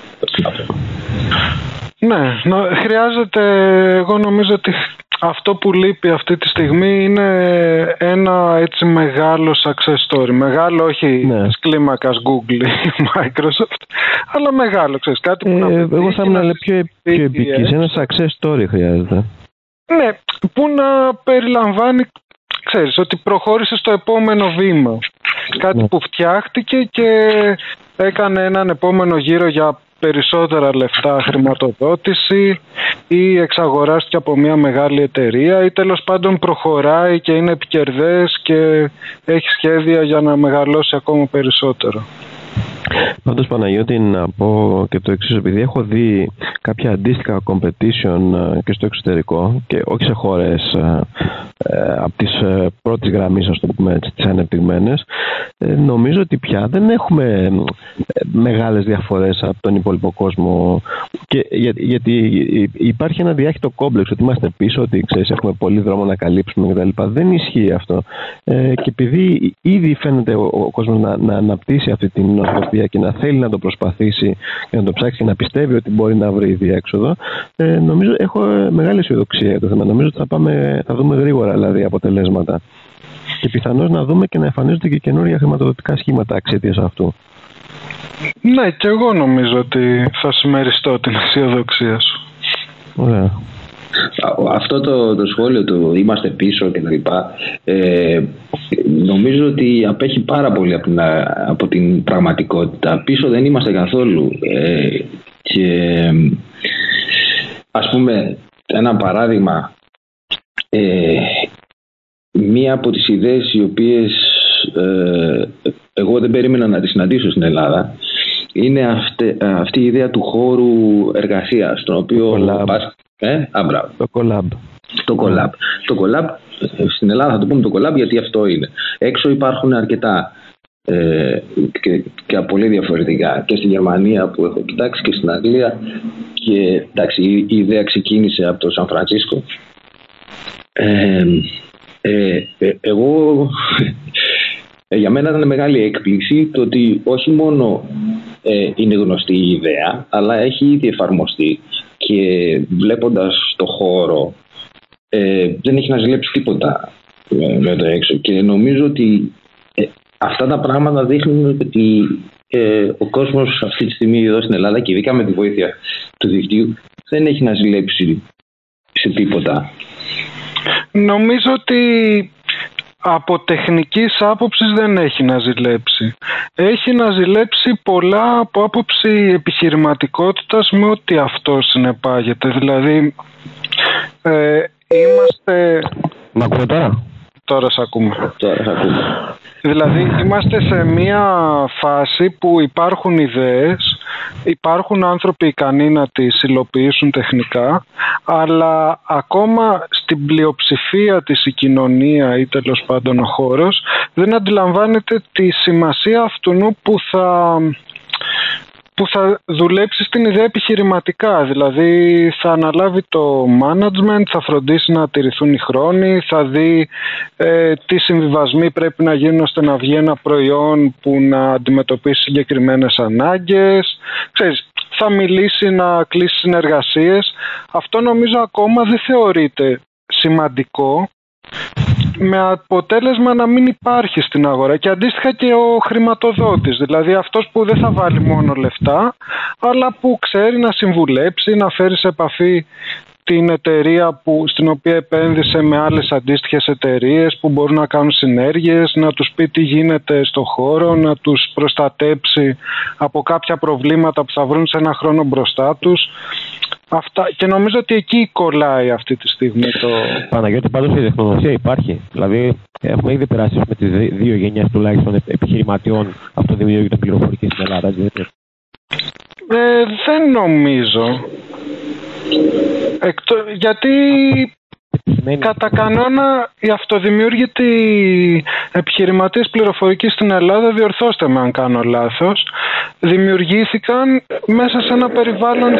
Ναι, χρειάζεται, εγώ νομίζω ότι αυτό που λείπει αυτή τη στιγμή είναι ένα έτσι μεγάλο success story. Μεγάλο, όχι της κλίμακας Google ή Microsoft, αλλά μεγάλο, ξέρεις, κάτι που εγώ θα ήμουν πιο επικής, ένα success story χρειάζεται. Ναι, που να περιλαμβάνει, ξέρεις, ότι προχώρησε στο επόμενο βήμα. Κάτι που φτιάχτηκε και έκανε έναν επόμενο γύρο για περισσότερα λεφτά χρηματοδότηση ή εξαγοράστηκε από μια μεγάλη εταιρεία ή τέλος πάντων προχωράει και είναι επικερδές και έχει σχέδια για να μεγαλώσει ακόμα περισσότερο. Πάντως, Παναγιώτη, να πω και το εξής, επειδή έχω δει κάποια αντίστοιχα competition και στο εξωτερικό και όχι σε χώρες από τις πρώτης γραμμής, ας το πούμε έτσι, τις ανεπτυγμένες, νομίζω ότι πια δεν έχουμε μεγάλες διαφορές από τον υπόλοιπο κόσμο, και γιατί υπάρχει ένα διάχυτο κόμπλεξ ότι είμαστε πίσω, ότι ξέρεις, έχουμε πολύ δρόμο να καλύψουμε κτλ. Δεν ισχύει αυτό, και επειδή ήδη φαίνεται ο κόσμος να αναπτύσσει αυτή την νοοτροπία και να θέλει να το προσπαθήσει και να το ψάξει και να πιστεύει ότι μπορεί να βρει διέξοδο, νομίζω έχω μεγάλη αισιοδοξία για το θέμα. Νομίζω ότι θα δούμε γρήγορα δηλαδή αποτελέσματα και πιθανώς να δούμε και να εμφανίζονται και καινούργια χρηματοδοτικά σχήματα εξαιτίας αυτού. Ναι, και εγώ νομίζω ότι θα συμμεριστώ την αισιοδοξία σου. Ωραία. Αυτό το σχόλιο του είμαστε πίσω και τα λοιπά, νομίζω ότι απέχει πάρα πολύ από την πραγματικότητα. Πίσω δεν είμαστε καθόλου. Και ας πούμε ένα παράδειγμα, μία από τις ιδέες οι οποίες εγώ δεν περίμενα να τις συναντήσω στην Ελλάδα είναι αυτή η ιδέα του χώρου εργασίας, τον οποίο Το collab. Στην Ελλάδα θα το πούμε το collab γιατί αυτό είναι. Έξω υπάρχουν αρκετά και πολύ διαφορετικά. Και στη Γερμανία που έχω κοιτάξει και στην Αγγλία. Και εντάξει, η ιδέα ξεκίνησε από το Σαν Φρανσίσκο. Εγώ για μένα ήταν μεγάλη έκπληξη το ότι όχι μόνο είναι γνωστή η ιδέα, αλλά έχει ήδη εφαρμοστεί. Και βλέποντας το χώρο δεν έχει να ζηλέψει τίποτα με το έξω. Και νομίζω ότι αυτά τα πράγματα δείχνουν ότι ο κόσμος αυτή τη στιγμή εδώ στην Ελλάδα και ειδικά με τη βοήθεια του δικτύου δεν έχει να ζηλέψει σε τίποτα. Νομίζω ότι από τεχνικής άποψης δεν έχει να ζηλέψει. Έχει να ζηλέψει πολλά από άποψη επιχειρηματικότητας με ό,τι αυτό συνεπάγεται. Δηλαδή, είμαστε... Μ' ακούτε τώρα? Τώρα σ' ακούμε. Δηλαδή, είμαστε σε μια φάση που υπάρχουν ιδέες, υπάρχουν άνθρωποι ικανοί να τις υλοποιήσουν τεχνικά, αλλά ακόμα στην πλειοψηφία της η κοινωνία ή τέλος πάντων ο χώρος δεν αντιλαμβάνεται τη σημασία αυτού που θα δουλέψει στην ιδέα επιχειρηματικά. Δηλαδή θα αναλάβει το management, θα φροντίσει να τηρηθούν οι χρόνοι, θα δει τι συμβιβασμοί πρέπει να γίνουν ώστε να βγει ένα προϊόν που να αντιμετωπίσει συγκεκριμένες ανάγκες. Ξέρεις, θα μιλήσει να κλείσει συνεργασίες. Αυτό νομίζω ακόμα δεν θεωρείται σημαντικό, με αποτέλεσμα να μην υπάρχει στην αγορά και αντίστοιχα και ο χρηματοδότης, δηλαδή αυτός που δεν θα βάλει μόνο λεφτά αλλά που ξέρει να συμβουλέψει, να φέρει σε επαφή την εταιρεία στην οποία επένδυσε με άλλες αντίστοιχες εταιρείες που μπορούν να κάνουν συνέργειες, να τους πει τι γίνεται στο χώρο, να τους προστατέψει από κάποια προβλήματα που θα βρουν σε ένα χρόνο μπροστά τους. Αυτά. Και νομίζω ότι εκεί κολλάει αυτή τη στιγμή το... Παναγιώτη, πάντως η τεχνογνωσία υπάρχει. Δηλαδή, έχουμε ήδη περάσει με τις δύο γενιές τουλάχιστον επιχειρηματιών αυτοδημιούργητων πληροφορικής στην Ελλάδα. Δεν νομίζω. Γιατί κατά κανόνα οι αυτοδημιούργητοι επιχειρηματίες πληροφορικής στην Ελλάδα, διορθώστε με αν κάνω λάθος, δημιουργήθηκαν μέσα σε ένα περιβάλλον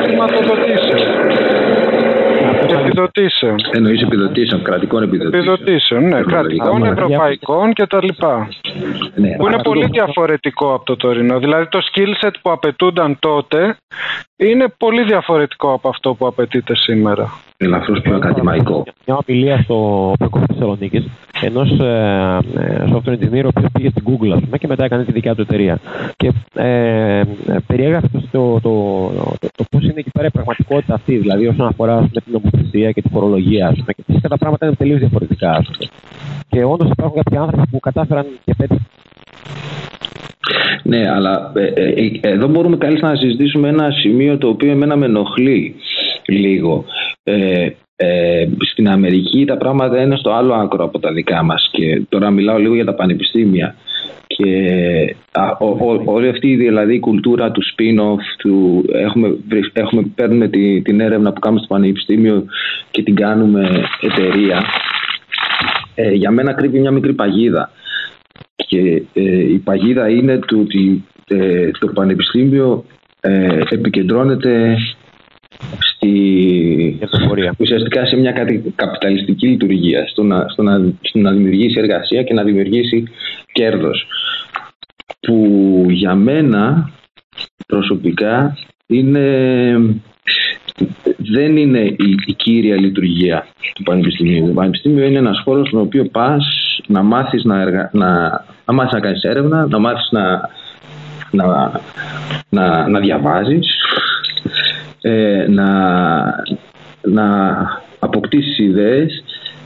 επιδοτήσεων. Εννοείς επιδοτήσεων, κρατικών επιδοτήσεων, ναι, κρατικών, ευρωπαϊκών κτλ. Ναι, που είναι πολύ διαφορετικό από το τωρινό. Δηλαδή το skill set που απαιτούνταν τότε είναι πολύ διαφορετικό από αυτό που απαιτείται σήμερα. Ελαφρώς πιο ακαδημαϊκό. Μια ομιλία στο Open Θεσσαλονίκης ενός software engineer ο οποίος πήγε στην Google, ας πούμε, και μετά έκανε τη δικιά του εταιρεία. Και περιέγραφε το πώς είναι εκεί πέρα η πραγματικότητα αυτή, δηλαδή όσον αφορά την νομοθεσία και τη φορολογία, ας πούμε, και φυσικά τα πράγματα είναι τελείως διαφορετικά, ας πούμε. Και όντως υπάρχουν κάποιοι άνθρωποι που κατάφεραν και πέτυχαν. Ναι, αλλά εδώ μπορούμε καλύτερα να συζητήσουμε ένα σημείο το οποίο εμένα με ενοχλεί λίγο. Στην Αμερική τα πράγματα είναι στο άλλο άκρο από τα δικά μας και τώρα μιλάω λίγο για τα πανεπιστήμια και όλη αυτή δηλαδή η κουλτούρα του spin-off παίρνουμε την έρευνα που κάνουμε στο πανεπιστήμιο και την κάνουμε εταιρεία. Για μένα κρύβει μια μικρή παγίδα και η παγίδα είναι ότι το πανεπιστήμιο επικεντρώνεται ουσιαστικά σε μια καπιταλιστική λειτουργία, στο να δημιουργήσει εργασία και να δημιουργήσει κέρδος, που για μένα προσωπικά δεν είναι η κύρια λειτουργία του πανεπιστημίου. Το πανεπιστήμιο είναι ένας χώρος στον οποίο πας να μάθεις να κάνεις έρευνα, να μάθεις να διαβάζεις, να αποκτήσεις ιδέες.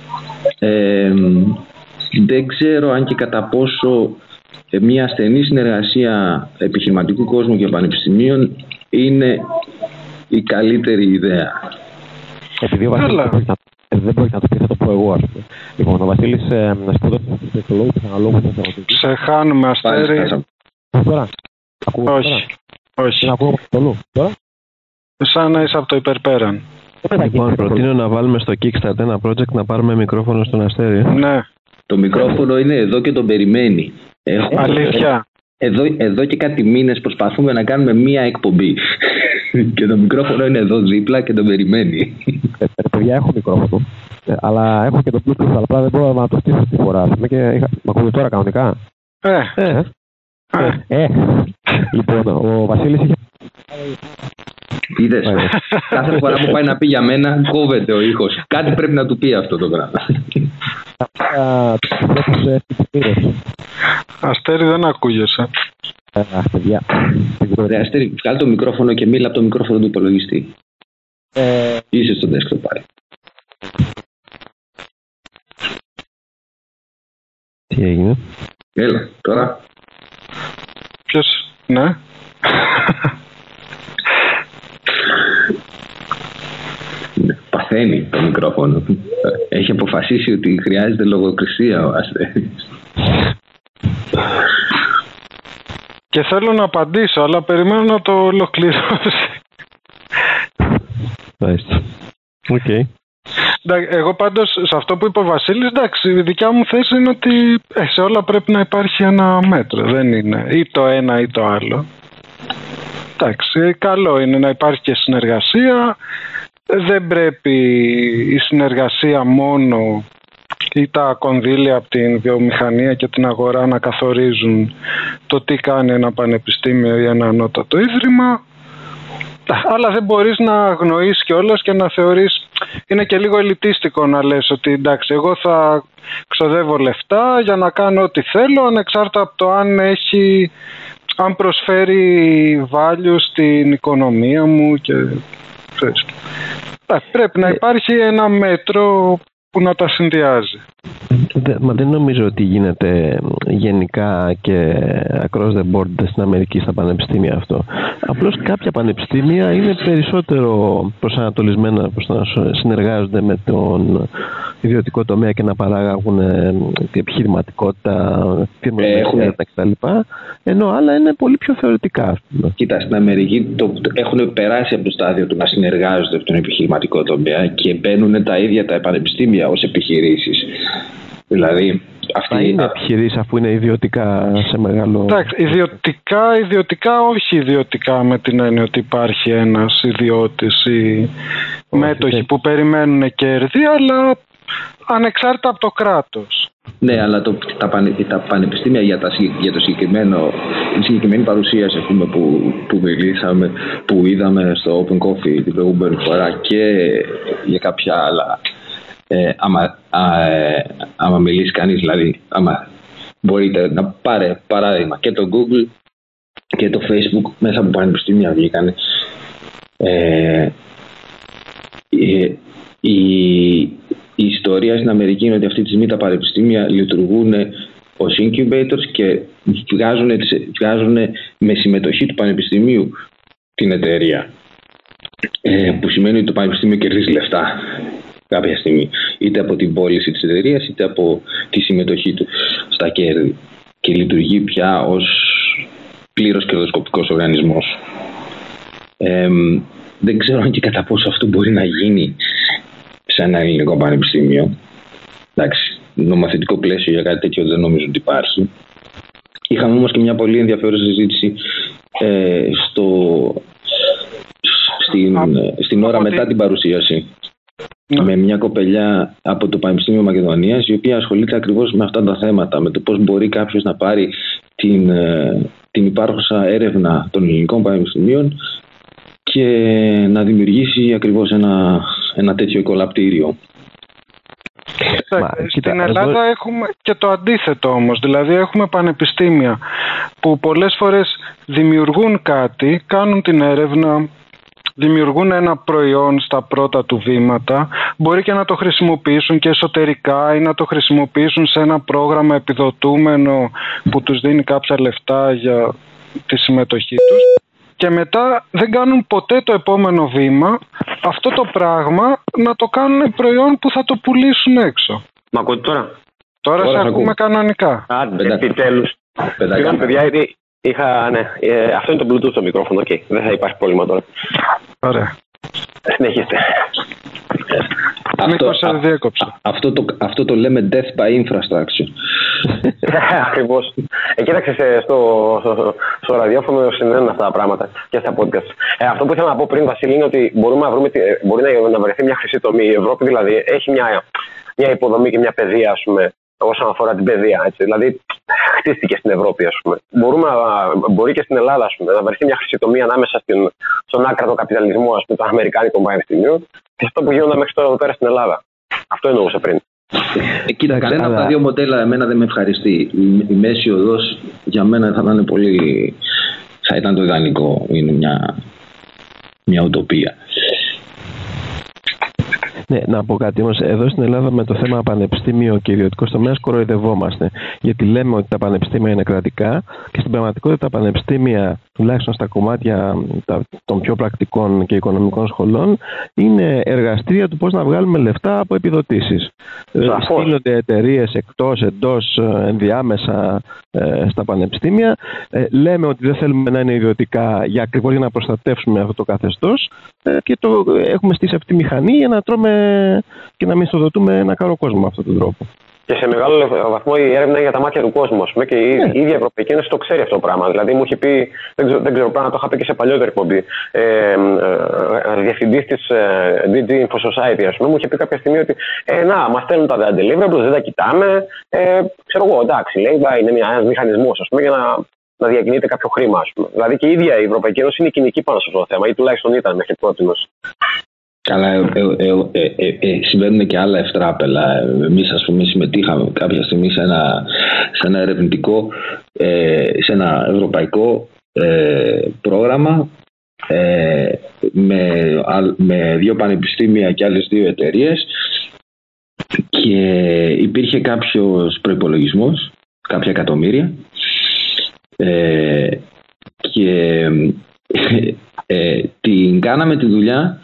Δεν ξέρω αν και κατά πόσο μια στενή συνεργασία επιχειρηματικού κόσμου και πανεπιστημίων είναι η καλύτερη ιδέα. Επειδή ο Βασίλης δεν μπορεί να το πει, θα το πω εγώ, ας πούμε. Λοιπόν, ο Βασίλης σπουδάζει στο τεχνολόγιο και αναλόγου του Θεσσαλονίκη. Σε χάνουμε, Αστέρη. Τώρα. Όχι. Να ακούω τώρα. Σαν να είσαι από το υπερπέραν. Λοιπόν, προτείνω να βάλουμε στο Kickstarter ένα project να πάρουμε μικρόφωνο στον Αστέρη. Ναι. Το μικρόφωνο είναι εδώ και τον περιμένει. Αλήθεια. Εδώ και κάτι μήνες προσπαθούμε να κάνουμε μία εκπομπή. Και το μικρόφωνο είναι εδώ δίπλα και τον περιμένει. Παιδιά, έχω μικρόφωνο. Αλλά έχω και το Bluetooth, αλλά απλά δεν μπορώ να το στήσω στη φορά. Μ' ακούτε τώρα κανονικά? Λοιπόν, ο Βασίλης είχε... Είδες, κάθε φορά που πάει να πει για μένα κόβεται ο ήχος. Κάτι πρέπει να του πει αυτό το πράγμα. Αστέρη, δεν ακούγεσαι. Παιδιά. Αστέρη, βγάλε το μικρόφωνο και μίλα από το μικρόφωνο του υπολογιστή. Είσαι στο desktop πάλι. Τι έγινε? Έλα, τώρα. Ποιος, ναι. Παθαίνει το μικρόφωνο. Έχει αποφασίσει ότι χρειάζεται λογοκρισία ο Αστέρης. Και θέλω να απαντήσω, αλλά περιμένω να το ολοκληρώσει. Οκ. Εγώ πάντως σε αυτό που είπε ο Βασίλης, εντάξει, η δικιά μου θέση είναι ότι σε όλα πρέπει να υπάρχει ένα μέτρο. Δεν είναι ή το ένα ή το άλλο. Εντάξει, καλό είναι να υπάρχει και συνεργασία. Δεν πρέπει η συνεργασία μόνο ή τα κονδύλια από την βιομηχανία και την αγορά να καθορίζουν το τι κάνει ένα πανεπιστήμιο ή ένα ανώτατο ίδρυμα. Αλλά δεν μπορείς να αγνοείς κιόλας και να θεωρείς, είναι και λίγο ελιτίστικο να λες ότι εντάξει, εγώ θα ξοδεύω λεφτά για να κάνω ό,τι θέλω ανεξάρτητα από το αν προσφέρει value στην οικονομία μου και πρέπει να υπάρχει ένα μέτρο που να τα συνδυάζει. Μα δεν νομίζω ότι γίνεται γενικά και across the board στην Αμερική στα πανεπιστήμια αυτό. Απλώς κάποια πανεπιστήμια είναι περισσότερο προσανατολισμένα προς να συνεργάζονται με τον ιδιωτικό τομέα και να παράγουν την επιχειρηματικότητα, την κτλ. Ενώ άλλα είναι πολύ πιο θεωρητικά. Κοίτα, στην Αμερική έχουν περάσει από το στάδιο του να συνεργάζονται με τον επιχειρηματικό τομέα και μπαίνουν τα ίδια τα πανεπιστήμια ως επιχειρήσεις. Δηλαδή, αυτά είναι επιχειρήσεις αφού είναι ιδιωτικά σε μεγάλο... Εντάξει, ιδιωτικά, όχι ιδιωτικά με την έννοια ότι υπάρχει ένας ιδιώτης ή μέτοχοι που περιμένουν κέρδη, αλλά ανεξάρτητα από το κράτος. Ναι, αλλά τα πανεπιστήμια για το τη συγκεκριμένη παρουσίαση που μιλήσαμε, που είδαμε στο Open Coffee την προηγούμενη φορά και για κάποια άλλα, άμα μιλήσει κανείς, δηλαδή άμα μπορείτε να πάρε παράδειγμα και το Google και το Facebook, μέσα από πανεπιστήμια βγήκαν. Η ιστορία στην Αμερική είναι ότι αυτή τη στιγμή τα πανεπιστήμια λειτουργούν ως incubators και βγάζουν με συμμετοχή του πανεπιστημίου την εταιρεία. Που σημαίνει ότι το πανεπιστήμιο κερδίζει λεφτά κάποια στιγμή, είτε από την πώληση της εταιρείας είτε από τη συμμετοχή του στα κέρδη, και λειτουργεί πια ως πλήρως κερδοσκοπικός οργανισμός. Δεν ξέρω αν και κατά πόσο αυτό μπορεί να γίνει σε ένα ελληνικό πανεπιστήμιο. Εντάξει, νομοθετικό πλαίσιο για κάτι τέτοιο δεν νομίζω ότι υπάρχει. Είχαμε όμως και μια πολύ ενδιαφέρουσα συζήτηση στην ώρα μετά την παρουσίαση με μια κοπελιά από το Πανεπιστήμιο Μακεδονίας, η οποία ασχολείται ακριβώς με αυτά τα θέματα, με το πώς μπορεί κάποιος να πάρει την υπάρχουσα έρευνα των ελληνικών πανεπιστημίων και να δημιουργήσει ακριβώς ένα τέτοιο οικολαπτήριο. Στην Ελλάδα έχουμε και το αντίθετο όμως, δηλαδή έχουμε πανεπιστήμια που πολλές φορές δημιουργούν κάτι, κάνουν την έρευνα, δημιουργούν ένα προϊόν στα πρώτα του βήματα, μπορεί και να το χρησιμοποιήσουν και εσωτερικά ή να το χρησιμοποιήσουν σε ένα πρόγραμμα επιδοτούμενο που τους δίνει κάποια λεφτά για τη συμμετοχή τους, και μετά δεν κάνουν ποτέ το επόμενο βήμα, αυτό το πράγμα να το κάνουν προϊόν που θα το πουλήσουν έξω. Μ' ακούτε τώρα? Τώρα σε ακούμε κανονικά. Επιτέλους. Συγγνώμη παιδιά, γιατί αυτό είναι το Bluetooth στο μικρόφωνο, okay. Δεν θα υπάρχει πρόβλημα τώρα. Ωραία. Συνεχίστε. Αυτό το λέμε death by infrastructure. Ακριβώς. Κοίταξε, στο ραδιόφωνο συμβαίνουν αυτά τα πράγματα και στα podcast. Αυτό που ήθελα να πω πριν, Βασίλη, είναι ότι μπορεί να βρεθεί μια χρυσή τομή. Η Ευρώπη δηλαδή έχει μια υποδομή και μια παιδεία, ας πούμε, όσον αφορά την παιδεία. Έτσι. Δηλαδή, χτίστηκε στην Ευρώπη, ας πούμε. Μπορεί και στην Ελλάδα, ας πούμε, να βρεθεί μια χρυσή τομή ανάμεσα στον άκρατο καπιταλισμό, ας πούμε, των Αμερικάνικων πανεπιστημίων και αυτό που γίνονται μέχρι τώρα εδώ πέρα στην Ελλάδα. Αυτό εννοούσα πριν. Κοίτα, κανένα από τα δύο μοντέλα εμένα δεν με ευχαριστεί. Η μέση οδός για μένα θα ήταν το ιδανικό. Είναι μια ουτοπία. Ναι, να πω κάτι όμως. Εδώ στην Ελλάδα με το θέμα πανεπιστήμιο και ιδιωτικός τομέας κοροϊδευόμαστε. Γιατί λέμε ότι τα πανεπιστήμια είναι κρατικά και στην πραγματικότητα τα πανεπιστήμια, τουλάχιστον στα κομμάτια των πιο πρακτικών και οικονομικών σχολών, είναι εργαστήρια του πώς να βγάλουμε λεφτά από επιδοτήσεις. Στείλονται εταιρείες εκτός, εντός, ενδιάμεσα στα πανεπιστήμια. Λέμε ότι δεν θέλουμε να είναι ιδιωτικά ακριβώς για να προστατεύσουμε αυτό το καθεστώς και έχουμε στήσει αυτή τη μηχανή για να τρώμε και να μισθοδοτούμε ένα καλό κόσμο με αυτόν τον τρόπο. Και σε μεγάλο βαθμό η έρευνα είναι για τα μάτια του κόσμου, ας πούμε, και η ίδια Ευρωπαϊκή Ένωση το ξέρει αυτό το πράγμα. Δηλαδή, μου είχε πει, δεν ξέρω, πράγμα το είχα πει και σε παλιότερη εκπομπή, διευθυντής της DG Info Society, ας πούμε, μου είχε πει κάποια στιγμή ότι μας στέλνουν τα deliverables, δεν τα κοιτάμε. Ξέρω εγώ, εντάξει, λέει, είναι ένας μηχανισμός, ας πούμε, για να διακινείται κάποιο χρήμα, ας πούμε. Δηλαδή και η ίδια η Ευρωπαϊκή Ένωση είναι κοινική πάνω σε αυτό το θέμα, ή τουλάχιστον ήταν μέχρι πρότινος. Καλά, συμβαίνουν και άλλα ευτράπελα. Εμείς, ας πούμε, συμμετείχαμε κάποια στιγμή σε ένα ερευνητικό, σε ένα ευρωπαϊκό πρόγραμμα με δύο πανεπιστήμια και άλλες δύο εταιρείες, και υπήρχε κάποιος προϋπολογισμός, κάποια εκατομμύρια, και την κάναμε τη δουλειά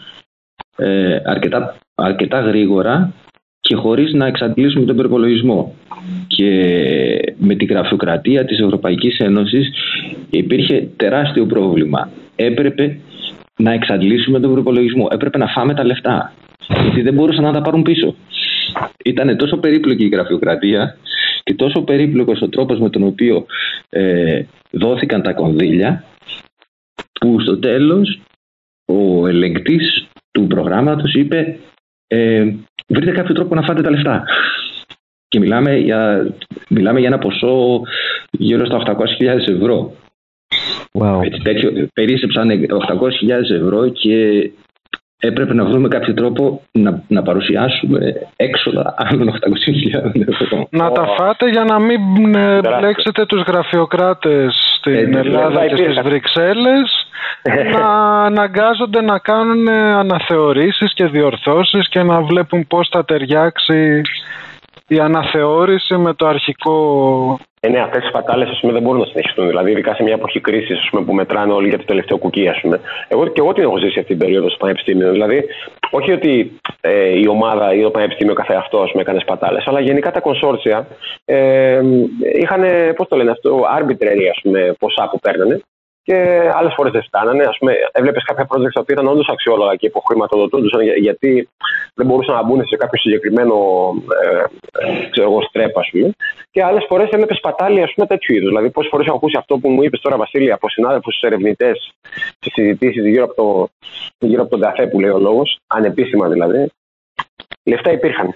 αρκετά γρήγορα και χωρίς να εξαντλήσουμε τον προϋπολογισμό. Και με την γραφειοκρατία της Ευρωπαϊκής Ένωσης υπήρχε τεράστιο πρόβλημα. Έπρεπε να εξαντλήσουμε τον προϋπολογισμό, έπρεπε να φάμε τα λεφτά, γιατί δεν μπορούσαν να τα πάρουν πίσω. Ήταν τόσο περίπλοκη η γραφειοκρατία και τόσο περίπλοκος ο τρόπος με τον οποίο δόθηκαν τα κονδύλια, που στο τέλος ο ελεγκτής του προγράμματος είπε βρείτε κάποιο τρόπο να φάτε τα λεφτά. Και μιλάμε για ένα ποσό γύρω στα 800.000 ευρώ. Wow. Περίσσεψαν 800.000 ευρώ και έπρεπε να βρούμε κάποιο τρόπο να παρουσιάσουμε έξοδα άλλων 800.000 ευρώ. Να τα φάτε για να μην μπλέξετε τους γραφειοκράτες στην Ελλάδα και στις Βρυξέλλες να αναγκάζονται να κάνουν αναθεωρήσεις και διορθώσεις και να βλέπουν πώς θα ταιριάξει η αναθεώρηση με το αρχικό. Ναι, αυτές οι σπατάλες δεν μπορούν να συνεχιστούν. Δηλαδή, ειδικά σε μια εποχή κρίσης που μετράνε όλοι για το τελευταίο κουκί. Εγώ την έχω ζήσει αυτή την περίοδο στο πανεπιστήμιο. Δηλαδή, όχι ότι η ομάδα ή το πανεπιστήμιο καθεαυτό έκανε σπατάλες, αλλά γενικά τα κονσόρτσια είχαν, πώς το λένε αυτό, arbitrary ποσά που παίρνανε. Και άλλες φορές δεν φτάνανε. Έβλεπες κάποια projects που ήταν όντως αξιόλογα και υποχρηματοδοτούντουσαν γιατί δεν μπορούσαν να μπουν σε κάποιο συγκεκριμένο στρέπ, Και άλλες φορές έβλεπες σπατάλη τέτοιου είδους. Δηλαδή, πόσες φορές έχω ακούσει αυτό που μου είπες τώρα, Βασίλη, από συνάδελφους ερευνητές στις συζητήσεις γύρω από τον καφέ που λέει ο λόγος, ανεπίσημα δηλαδή. Λεφτά υπήρχαν.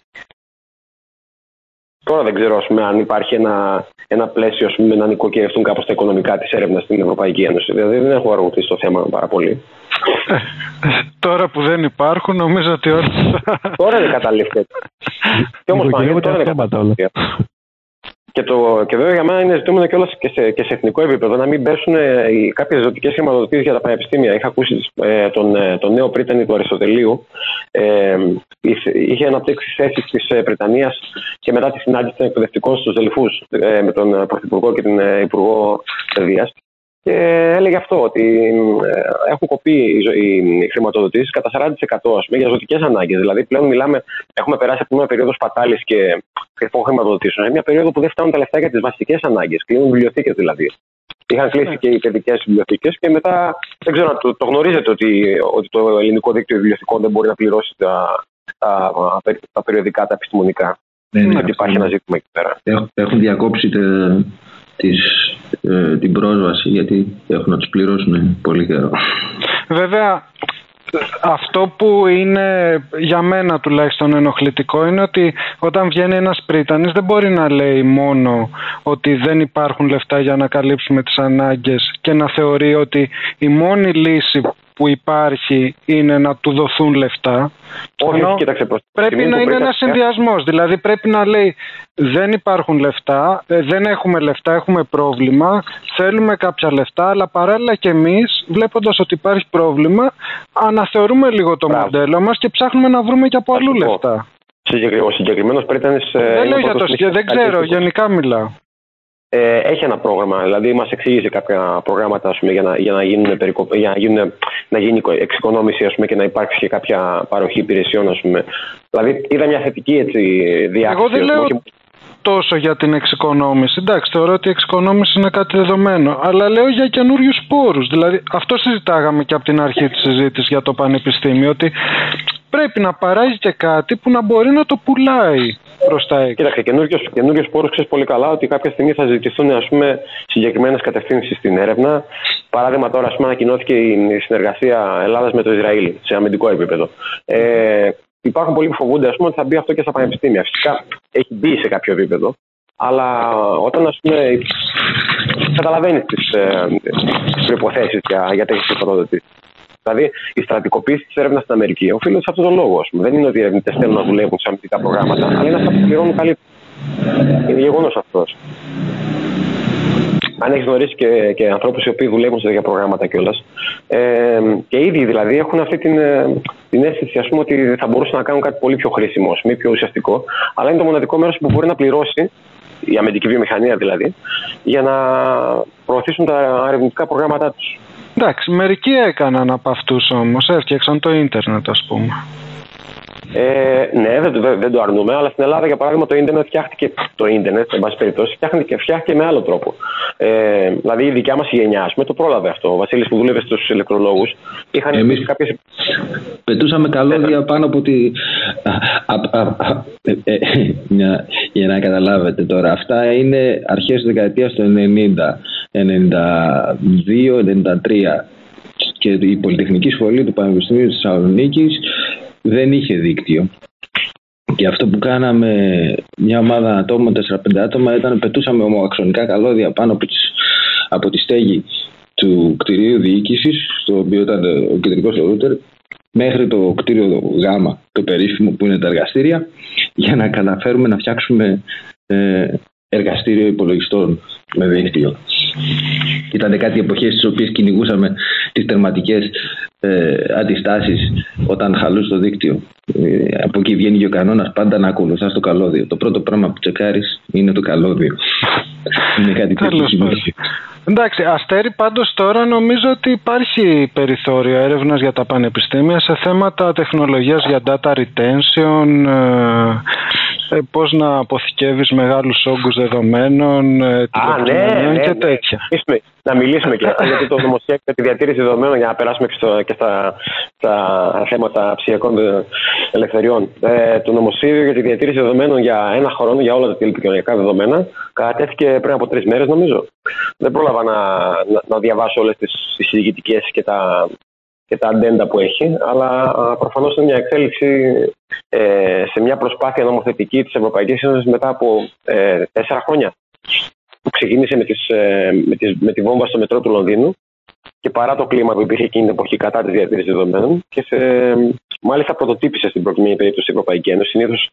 Τώρα δεν ξέρω αν υπάρχει ένα πλαίσιο να νοικοκυρευτούν κάπως τα οικονομικά της έρευνας στην Ευρωπαϊκή Ένωση. Δηλαδή δεν έχω αργουτήσει το θέμα πάρα πολύ. Τώρα που δεν υπάρχουν, νομίζω ότι όλα. Τώρα είναι καταλήφθη. Και όμως τώρα είναι καταλήφθη. Και βέβαια για μένα είναι ζητούμενο κιόλας και σε εθνικό επίπεδο να μην πέσουν κάποιες ζωτικές χρηματοδοτήσεις για τα πανεπιστήμια. Είχα ακούσει τον νέο πρίτανη του Αριστοτελείου. Είχε αναπτύξει θέσεις της Βρετανίας και μετά τη συνάντηση των εκπαιδευτικών στους Δελφούς με τον Πρωθυπουργό και την Υπουργό Παιδείας. Και έλεγε αυτό, ότι έχουν κοπεί οι χρηματοδοτήσεις κατά 40% για ζωτικές ανάγκες. Δηλαδή πλέον έχουμε περάσει από μια περίοδο σπατάλης και κρυφών χρηματοδοτήσεων. Είναι μια περίοδο που δεν φτάνουν τα λεφτά για τις βασικές ανάγκες. Κλείνουν βιβλιοθήκες δηλαδή. Είχαν κλείσει και οι παιδικές βιβλιοθήκες και μετά δεν ξέρω, το γνωρίζετε ότι το ελληνικό δίκτυο βιβλιοθηκών δεν μπορεί να πληρώσει τα περιοδικά, τα επιστημονικά. Δεν υπάρχει ένα ζήτημα εκεί πέρα. Έχουν διακόψει την πρόσβαση γιατί έχουν να τους πληρώσουν πολύ καιρό. Βέβαια, αυτό που είναι για μένα τουλάχιστον ενοχλητικό είναι ότι όταν βγαίνει ένας πρίτανης δεν μπορεί να λέει μόνο ότι δεν υπάρχουν λεφτά για να καλύψουμε τις ανάγκες και να θεωρεί ότι η μόνη λύση που υπάρχει είναι να του δοθούν λεφτά. Όχι, κοίταξε, πρέπει να είναι ένας συνδυασμός. Δηλαδή πρέπει να λέει δεν υπάρχουν λεφτά, δεν έχουμε λεφτά, έχουμε πρόβλημα, θέλουμε κάποια λεφτά, αλλά παράλληλα και εμείς βλέποντας ότι υπάρχει πρόβλημα αναθεωρούμε λίγο το μοντέλο μας και ψάχνουμε να βρούμε και από αλλού λεφτά. Ο συγκεκριμένος πρίτανης... Δεν λέω για το δεν ξέρω, γενικά μιλάω. Έχει ένα πρόγραμμα, δηλαδή μας εξήγησε κάποια προγράμματα για να γίνει εξοικονόμηση και να υπάρξει και κάποια παροχή υπηρεσιών. Δηλαδή είδα μια θετική διάκριση. Εγώ δεν λέω τόσο για την εξοικονόμηση. Εντάξει, θεωρώ ότι η εξοικονόμηση είναι κάτι δεδομένο. Αλλά λέω για καινούριους πόρους. Δηλαδή αυτό συζητάγαμε και από την αρχή της συζήτησης για το πανεπιστήμιο, ότι πρέπει να παράγει και κάτι που να μπορεί να το πουλάει προς τα έξω. Κοίταξε, καινούριους πόρους ξέρεις πολύ καλά ότι κάποια στιγμή θα ζητηθούν συγκεκριμένες κατευθύνσεις στην έρευνα. Παράδειγμα, τώρα ανακοινώθηκε η συνεργασία Ελλάδας με το Ισραήλ σε αμυντικό επίπεδο. Υπάρχουν πολλοί που φοβούνται ότι θα μπει αυτό και στα πανεπιστήμια. Φυσικά έχει μπει σε κάποιο επίπεδο, αλλά όταν καταλαβαίνεις τις προϋποθέσεις για τέτοιες χρηματοδοτήσεις. Δηλαδή, η στρατικοποίηση της έρευνας στην Αμερική οφείλεται σε αυτόν τον λόγο. Δεν είναι ότι οι ερευνητές θέλουν να δουλεύουν σε αμυντικά προγράμματα, αλλά είναι αυτά που πληρώνουν καλύτερα. Είναι γεγονός αυτό. αν έχεις γνωρίσει και ανθρώπους οι οποίοι δουλεύουν σε τέτοια προγράμματα κιόλας. Και ήδη δηλαδή έχουν αυτή την αίσθηση, ας πούμε, ότι θα μπορούσαν να κάνουν κάτι πολύ πιο χρήσιμο, μη πιο ουσιαστικό, αλλά είναι το μοναδικό μέρος που μπορεί να πληρώσει, η αμυντική βιομηχανία δηλαδή, για να προωθήσουν τα ερευνητικά προγράμματά τους. Εντάξει, μερικοί έκαναν από αυτούς όμως, έφτιαξαν το ίντερνετ, ας πούμε. Ναι, δεν το αρνούμε, αλλά στην Ελλάδα, για παράδειγμα, το ίντερνετ φτιάχτηκε. Το ίντερνετ, εν πάση περιπτώσει, φτιάχτηκε με άλλο τρόπο. Δηλαδή, η δικιά μας γενιά, ας πούμε, το πρόλαβε αυτό. Ο Βασίλης που δούλευε στους ηλεκτρολόγους, είχαν κάποιες. Πετούσαμε καλώδια πάνω από τη. Για να καταλάβετε τώρα, αυτά είναι αρχές της δεκαετίας του 90, 92, 93. Και η Πολυτεχνική Σχολή του Πανεπιστημίου της Θεσσαλονίκης δεν είχε δίκτυο. Και αυτό που κάναμε, μια ομάδα ατόμων, 4-5 άτομα, ήταν πετούσαμε ομοαξονικά καλώδια πάνω από τη στέγη του κτηρίου διοίκησης, στο οποίο ήταν ο κεντρικός ρούτερ, μέχρι το κτίριο Γ, το περίφημο που είναι τα εργαστήρια, για να καταφέρουμε να φτιάξουμε εργαστήριο υπολογιστών με δίκτυο. Ήταν κάτι εποχές στις οποίες κυνηγούσαμε τις τερματικές αντιστάσεις όταν χαλούσε το δίκτυο. Από εκεί βγαίνει και ο κανόνας πάντα να ακολουθάς το καλώδιο. Το πρώτο πράγμα που τσεκάρεις είναι το καλώδιο. Είναι κάτι τέτοιο. Εντάξει, Αστέρη, πάντως τώρα νομίζω ότι υπάρχει περιθώριο έρευνας για τα πανεπιστήμια σε θέματα τεχνολογίας για data retention, πώς να αποθηκεύεις μεγάλους όγκους δεδομένων, τηλεπικοινωνιών και τέτοια. Να μιλήσουμε και αυτό, γιατί το νομοσχέδιο για τη διατήρηση δεδομένων, για να περάσουμε και στα θέματα ψηφιακών ελευθεριών. Το νομοσχέδιο για τη διατήρηση δεδομένων για ένα χρόνο, για όλα τα τηλεπικοινωνιακά δεδομένα, κατατέθηκε πριν από 3 μέρες, νομίζω. Δεν πρόλαβα να διαβάσω όλες τις συζητητικές και τα αντέντα που έχει, αλλά προφανώς είναι μια εξέλιξη σε μια προσπάθεια νομοθετική της Ευρωπαϊκής Ένωσης μετά από 4 χρόνια. Που ξεκίνησε με τη βόμβα στο μετρό του Λονδίνου και παρά το κλίμα που υπήρχε εκείνη την εποχή κατά τη διατήρηση δεδομένων, και μάλιστα πρωτοτύπησε στην προκειμένη περίπτωση η Ευρωπαϊκή Ένωση. Συνήθως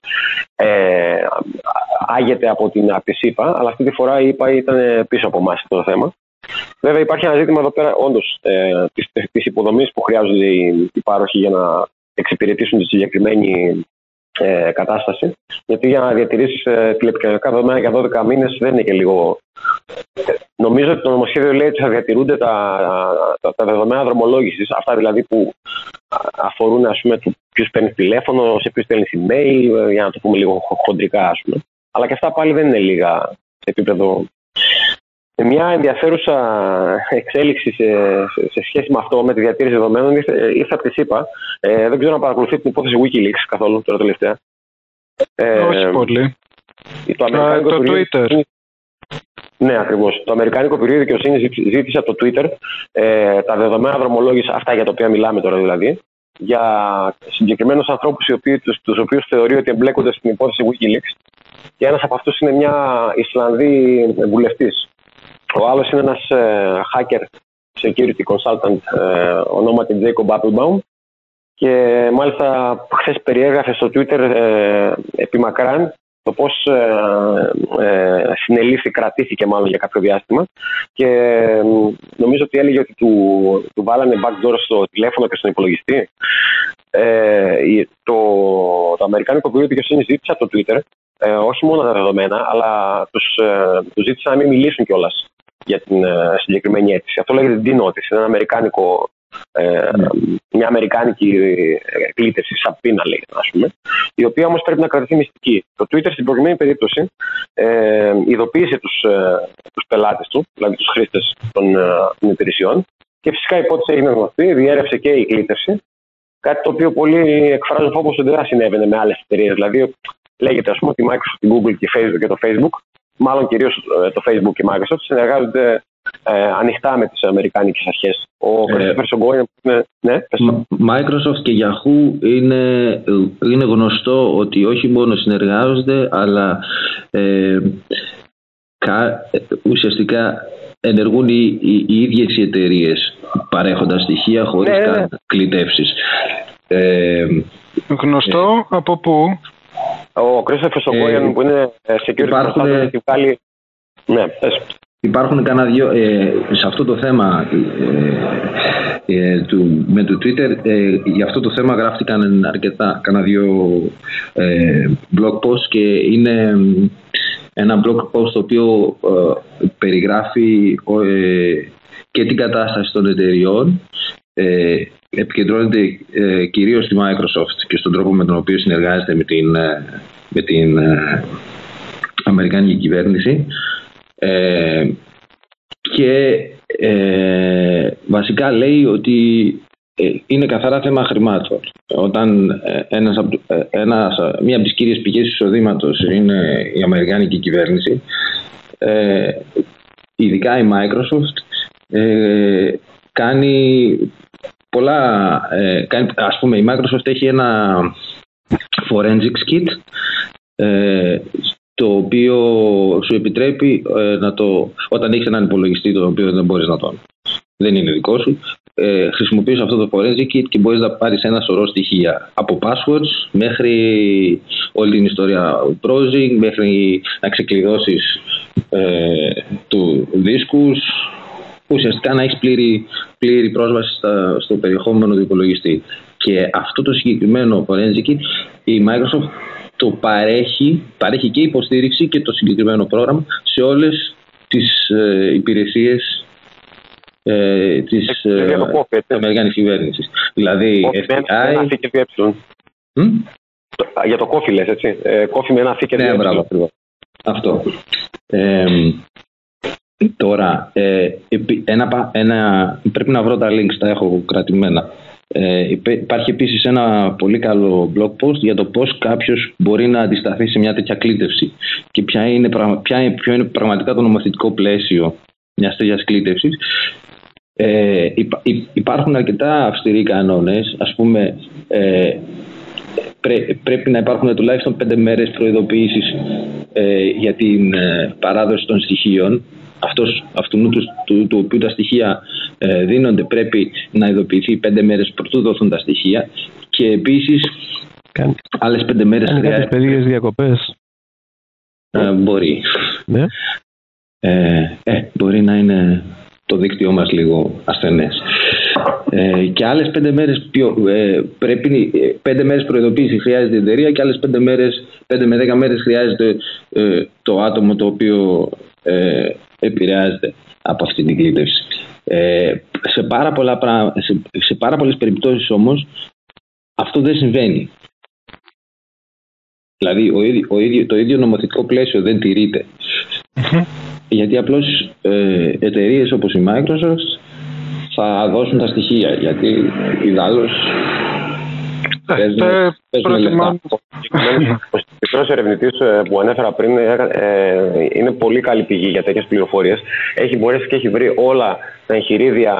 άγεται από τη ΣΥΠΑ, αλλά αυτή τη φορά η ΕΠΑ ήταν πίσω από εμάς το θέμα. Βέβαια, υπάρχει ένα ζήτημα εδώ πέρα, όντως, της υποδομής που χρειάζονται οι πάροχοι για να εξυπηρετήσουν τη συγκεκριμένη κατάσταση. Γιατί για να διατηρήσεις τηλεπικοινωνιακά δεδομένα για 12 μήνες δεν είναι και λίγο. Νομίζω ότι το νομοσχέδιο λέει ότι θα διατηρούνται τα δεδομένα δρομολόγησης, αυτά δηλαδή που αφορούν, ας πούμε, ποιους παίρνει τηλέφωνο, σε ποιους στέλνει email, για να το πούμε λίγο χοντρικά, ας πούμε. Αλλά και αυτά πάλι δεν είναι λίγα σε επίπεδο. Μια ενδιαφέρουσα εξέλιξη σε σχέση με αυτό, με τη διατήρηση δεδομένων, ήρθε από τη ΣΥΠΑ. Δεν ξέρω να παρακολουθεί την υπόθεση Wikileaks καθόλου τώρα τελευταία. Όχι πολύ. Το Twitter. Ναι, ακριβώς. Το Αμερικάνικο Υπουργείο Δικαιοσύνης ζήτησε από το Twitter τα δεδομένα δρομολόγησης, αυτά για τα οποία μιλάμε τώρα δηλαδή, για συγκεκριμένους ανθρώπους τους οποίους θεωρεί ότι εμπλέκονται στην υπόθεση Wikileaks. Και ένας από αυτούς είναι μια Ισλανδή βουλευτής. Ο άλλος είναι ένας hacker security consultant, ονόματι Jacob Applebaum, και μάλιστα χθες περιέγραφε στο Twitter επί μακράν το πώς συνελήφθη, κρατήθηκε μάλλον για κάποιο διάστημα, και νομίζω ότι έλεγε ότι του βάλανε backdoor στο τηλέφωνο και στον υπολογιστή. Το Αμερικάνικο Υπουργείο Δικαιοσύνης ζήτησε από το Twitter όχι μόνο τα δεδομένα, αλλά τους ζήτησε να μην μιλήσουν κιόλας για την συγκεκριμένη αίτηση. Αυτό λέγεται D-Notice. Είναι μια αμερικάνικη κλήτευση, σαπίνα λέγεται, ας πούμε, η οποία όμως πρέπει να κρατηθεί μυστική. Το Twitter στην προηγούμενη περίπτωση ειδοποίησε τους πελάτες του, δηλαδή τους χρήστες των υπηρεσιών, και φυσικά η υπόθεση έγινε γνωστή, διέρευσε και η κλήτευση. Κάτι το οποίο πολλοί εκφράζουν φόβο ότι δεν θα συνέβαινε με άλλες εταιρείες. Δηλαδή, λέγεται, ας πούμε, ότι η Microsoft, η Google και το Facebook, μάλλον κυρίως το Facebook και η Microsoft, συνεργάζονται ανοιχτά με τις αμερικάνικες αρχές. Ο Christopher Soghoian, ναι, Microsoft και Yahoo είναι γνωστό ότι όχι μόνο συνεργάζονται, αλλά ουσιαστικά ενεργούν οι ίδιες οι εταιρείες, παρέχοντας στοιχεία χωρίς καν κλητεύσεις. Γνωστό από πού? Ο Christopher Soghoian, που είναι security consultant, έχει βγάλει. Ναι, υπάρχουν κανένα δυο σε αυτό το θέμα με το Twitter, για αυτό το θέμα γράφτηκαν κανένα δυο blog posts, και είναι ένα blog post το οποίο περιγράφει και την κατάσταση των εταιριών, επικεντρώνεται κυρίως στη Microsoft και στον τρόπο με τον οποίο συνεργάζεται με την αμερικάνικη κυβέρνηση, και βασικά λέει ότι είναι καθαρά θέμα χρημάτων. Όταν μία από τις κύριες πηγές εισοδήματος είναι η αμερικάνικη κυβέρνηση, ειδικά η Microsoft κάνει πολλά. Ας πούμε, η Microsoft έχει ένα forensics kit, το οποίο σου επιτρέπει όταν έχεις έναν υπολογιστή το οποίο δεν μπορείς δεν είναι δικό σου, χρησιμοποιείς αυτό το forensic kit και μπορείς να πάρεις ένα σωρό στοιχεία, από passwords μέχρι όλη την ιστορία browsing, μέχρι να ξεκλειδώσεις του δίσκους, ουσιαστικά να έχεις πλήρη πρόσβαση στο περιεχόμενο του υπολογιστή. Και αυτό το συγκεκριμένο forensic kit η Microsoft το παρέχει και υποστήριξη και το συγκεκριμένο πρόγραμμα σε όλες τις υπηρεσίες της αμερικάνικης κυβέρνησης. Δηλαδή, FBI... Για το κόφι λες, έτσι. Κόφι με ένα φύκερ. Ναι, μπράβο. Αυτό. Τώρα, πρέπει να βρω τα links, τα έχω κρατημένα. Υπάρχει επίσης ένα πολύ καλό blog post για το πώς κάποιος μπορεί να αντισταθεί σε μια τέτοια κλήτευση και ποιο είναι πραγματικά το νομοθετικό πλαίσιο μιας τέτοιας κλήτευσης. Υπάρχουν αρκετά αυστηροί κανόνες. Ας πούμε, πρέπει να υπάρχουν τουλάχιστον 5 μέρες προειδοποίησης για την παράδοση των στοιχείων. Αυτού του οποίου τα στοιχεία δίνονται πρέπει να ειδοποιηθεί 5 μέρες προτού δοθούν τα στοιχεία, και επίσης άλλες 5 μέρες χρειάζεται. Κάποιες περίεργες διακοπές. Μπορεί. Ναι. Μπορεί να είναι το δίκτυό μας λίγο ασθενές. Και άλλες 5 μέρες 5 μέρες προειδοποίηση χρειάζεται η εταιρεία, και άλλες 5 με 10 μέρες χρειάζεται το άτομο το οποίο επηρεάζεται από αυτή την κλήτευση. Σε πάρα πολλές περιπτώσεις όμως αυτό δεν συμβαίνει. Δηλαδή το ίδιο νομοθετικό πλαίσιο δεν τηρείται. Γιατί απλώς εταιρείες όπως η Microsoft θα δώσουν τα στοιχεία, γιατί ιδάλλως παίζουν λεφτά. Ο συγκεκριμένος ερευνητής που ανέφερα πριν είναι πολύ καλή πηγή για τέτοιες πληροφορίες. Έχει μπορέσει και έχει βρει όλα τα εγχειρίδια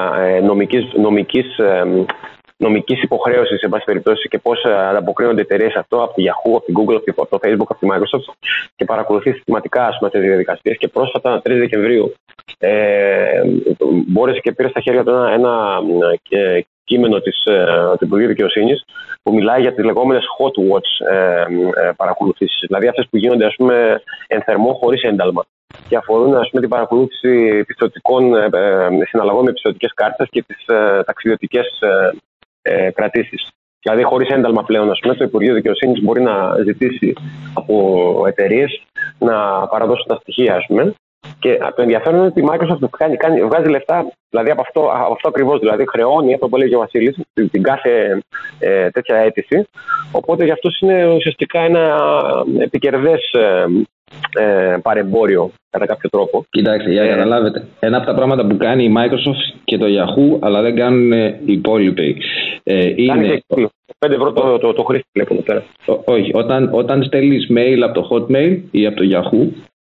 νομικής υποχρέωσης, σε πάση περιπτώσει, και πώς ανταποκρίνονται οι εταιρείες αυτό από τη Yahoo, από την Google, από το Facebook, από τη Microsoft, και παρακολουθεί συστηματικά τις διαδικασίες. Και πρόσφατα, 3 Δεκεμβρίου, μπόρεσε και πήρε στα χέρια του ένα κείμενο του Υπουργείου Δικαιοσύνης, που μιλάει για τις λεγόμενες hot watch παρακολουθήσεις, δηλαδή αυτές που γίνονται, ας πούμε, εν θερμό χωρίς ένταλμα, και αφορούν, ας πούμε, την παρακολούθηση συναλλαγών με πιστωτικές κάρτες και τις ταξιδιωτικές κρατήσεις. Δηλαδή, χωρίς ένταλμα πλέον, ας πούμε, το Υπουργείο Δικαιοσύνης μπορεί να ζητήσει από εταιρείες να παραδώσουν τα στοιχεία, ας πούμε. Και το ενδιαφέρον είναι ότι η Microsoft βγάζει λεφτά, δηλαδή από αυτό ακριβώς. Δηλαδή, χρεώνει, αυτό που έλεγε ο Βασίλης, την κάθε τέτοια αίτηση. Οπότε για αυτούς είναι ουσιαστικά ένα επικερδές παρεμπόριο, κατά κάποιο τρόπο. Κοιτάξτε, για να καταλάβετε, ένα από τα πράγματα που κάνει η Microsoft και το Yahoo, αλλά δεν κάνουν οι υπόλοιποι, είναι... 5 ευρώ το χρήστη, βλέπω εδώ πέρα. Όχι, όταν στέλνεις mail από το Hotmail ή από το Yahoo,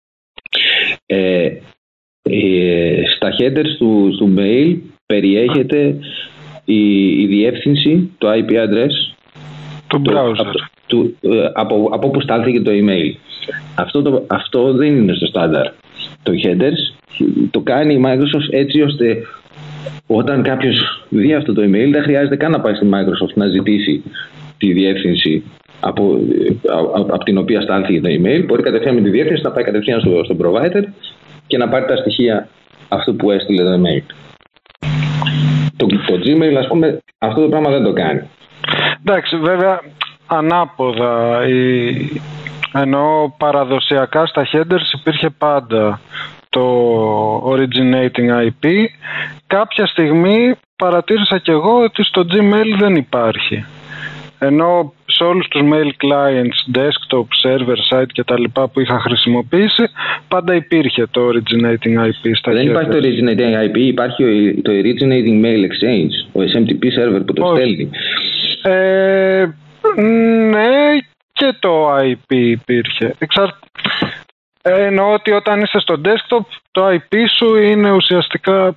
στα headers του mail περιέχεται η διεύθυνση, το IP address του browser, από όπου στάλθηκε το email. Αυτό δεν είναι στο στάνταρ. Το headers το κάνει η Microsoft έτσι ώστε όταν κάποιος δει αυτό το email δεν χρειάζεται καν να πάει στη Microsoft να ζητήσει τη διεύθυνση από την οποία στάλθηκε το email. Μπορεί κατευθείαν με τη διεύθυνση να πάει κατευθείαν στον provider και να πάρει τα στοιχεία αυτού που έστειλε το email. Το Gmail, ας πούμε, αυτό το πράγμα δεν το κάνει. Εντάξει, βέβαια, ανάποδα. Ενώ παραδοσιακά στα headers υπήρχε πάντα το originating IP. Κάποια στιγμή παρατήρησα και εγώ ότι στο Gmail δεν υπάρχει. Ενώ σε όλους τους mail clients, desktop, server, site και τα λοιπά που είχα χρησιμοποιήσει, πάντα υπήρχε το originating IP στα headers. Δεν υπάρχει το originating IP, υπάρχει το originating mail exchange, ο SMTP server που το στέλνει. Ναι, και το IP υπήρχε. Εννοώ ότι όταν είσαι στο desktop, το IP σου είναι ουσιαστικά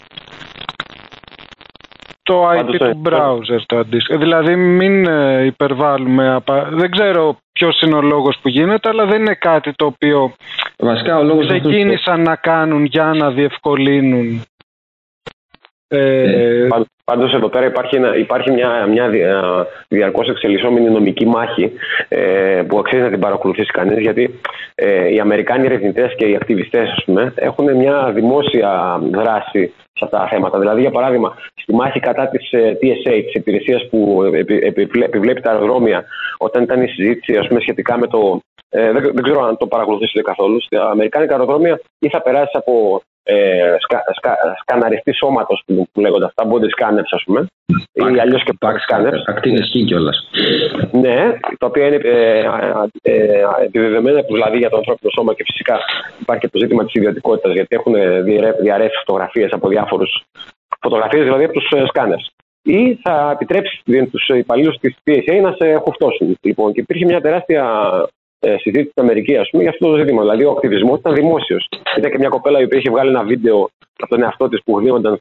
το IP του browser το αντίστοιχο. Δηλαδή μην υπερβάλλουμε. Δεν ξέρω ποιος είναι ο λόγος που γίνεται, αλλά δεν είναι κάτι το οποίο βασικά ο λόγος ξεκίνησαν να κάνουν για να διευκολύνουν. Πάντως εδώ πέρα υπάρχει μια διαρκώς εξελισσόμενη νομική μάχη που αξίζει να την παρακολουθήσει κανείς, γιατί οι Αμερικάνοι ερευνητές και οι ακτιβιστές, ας πούμε, έχουν μια δημόσια δράση σε αυτά τα θέματα. Δηλαδή, για παράδειγμα, στη μάχη κατά της TSA, της υπηρεσίας που επιβλέπει τα αεροδρόμια, όταν ήταν η συζήτηση, ας πούμε, σχετικά με το. Δεν ξέρω αν το παρακολουθήσετε καθόλου. Στα αμερικάνικα αεροδρόμια ή θα περάσει από σκαναριστή σώματος που λέγονται αυτά, body scanners, ας πούμε, ή αλλιώς και back scanners. Ακτίνες χ κιόλας. Ναι, τα οποία είναι επιβεβαιωμένα δηλαδή για το ανθρώπινο σώμα, και φυσικά υπάρχει και το ζήτημα της ιδιωτικότητας, γιατί έχουν διαρρεύσει φωτογραφίες από διάφορους. Φωτογραφίες δηλαδή από τους σκάνερς. Ή θα επιτρέψει τους υπαλλήλους της TSA να σε χουφτώσουν. Λοιπόν, και υπήρχε μια τεράστια συζήτηση στην Αμερική, ας πούμε, για αυτό το ζήτημα. Δηλαδή, ο ακτιβισμός ήταν δημόσιος. Ήταν και μια κοπέλα η οποία είχε βγάλει ένα βίντεο από τον εαυτό της που γλύονταν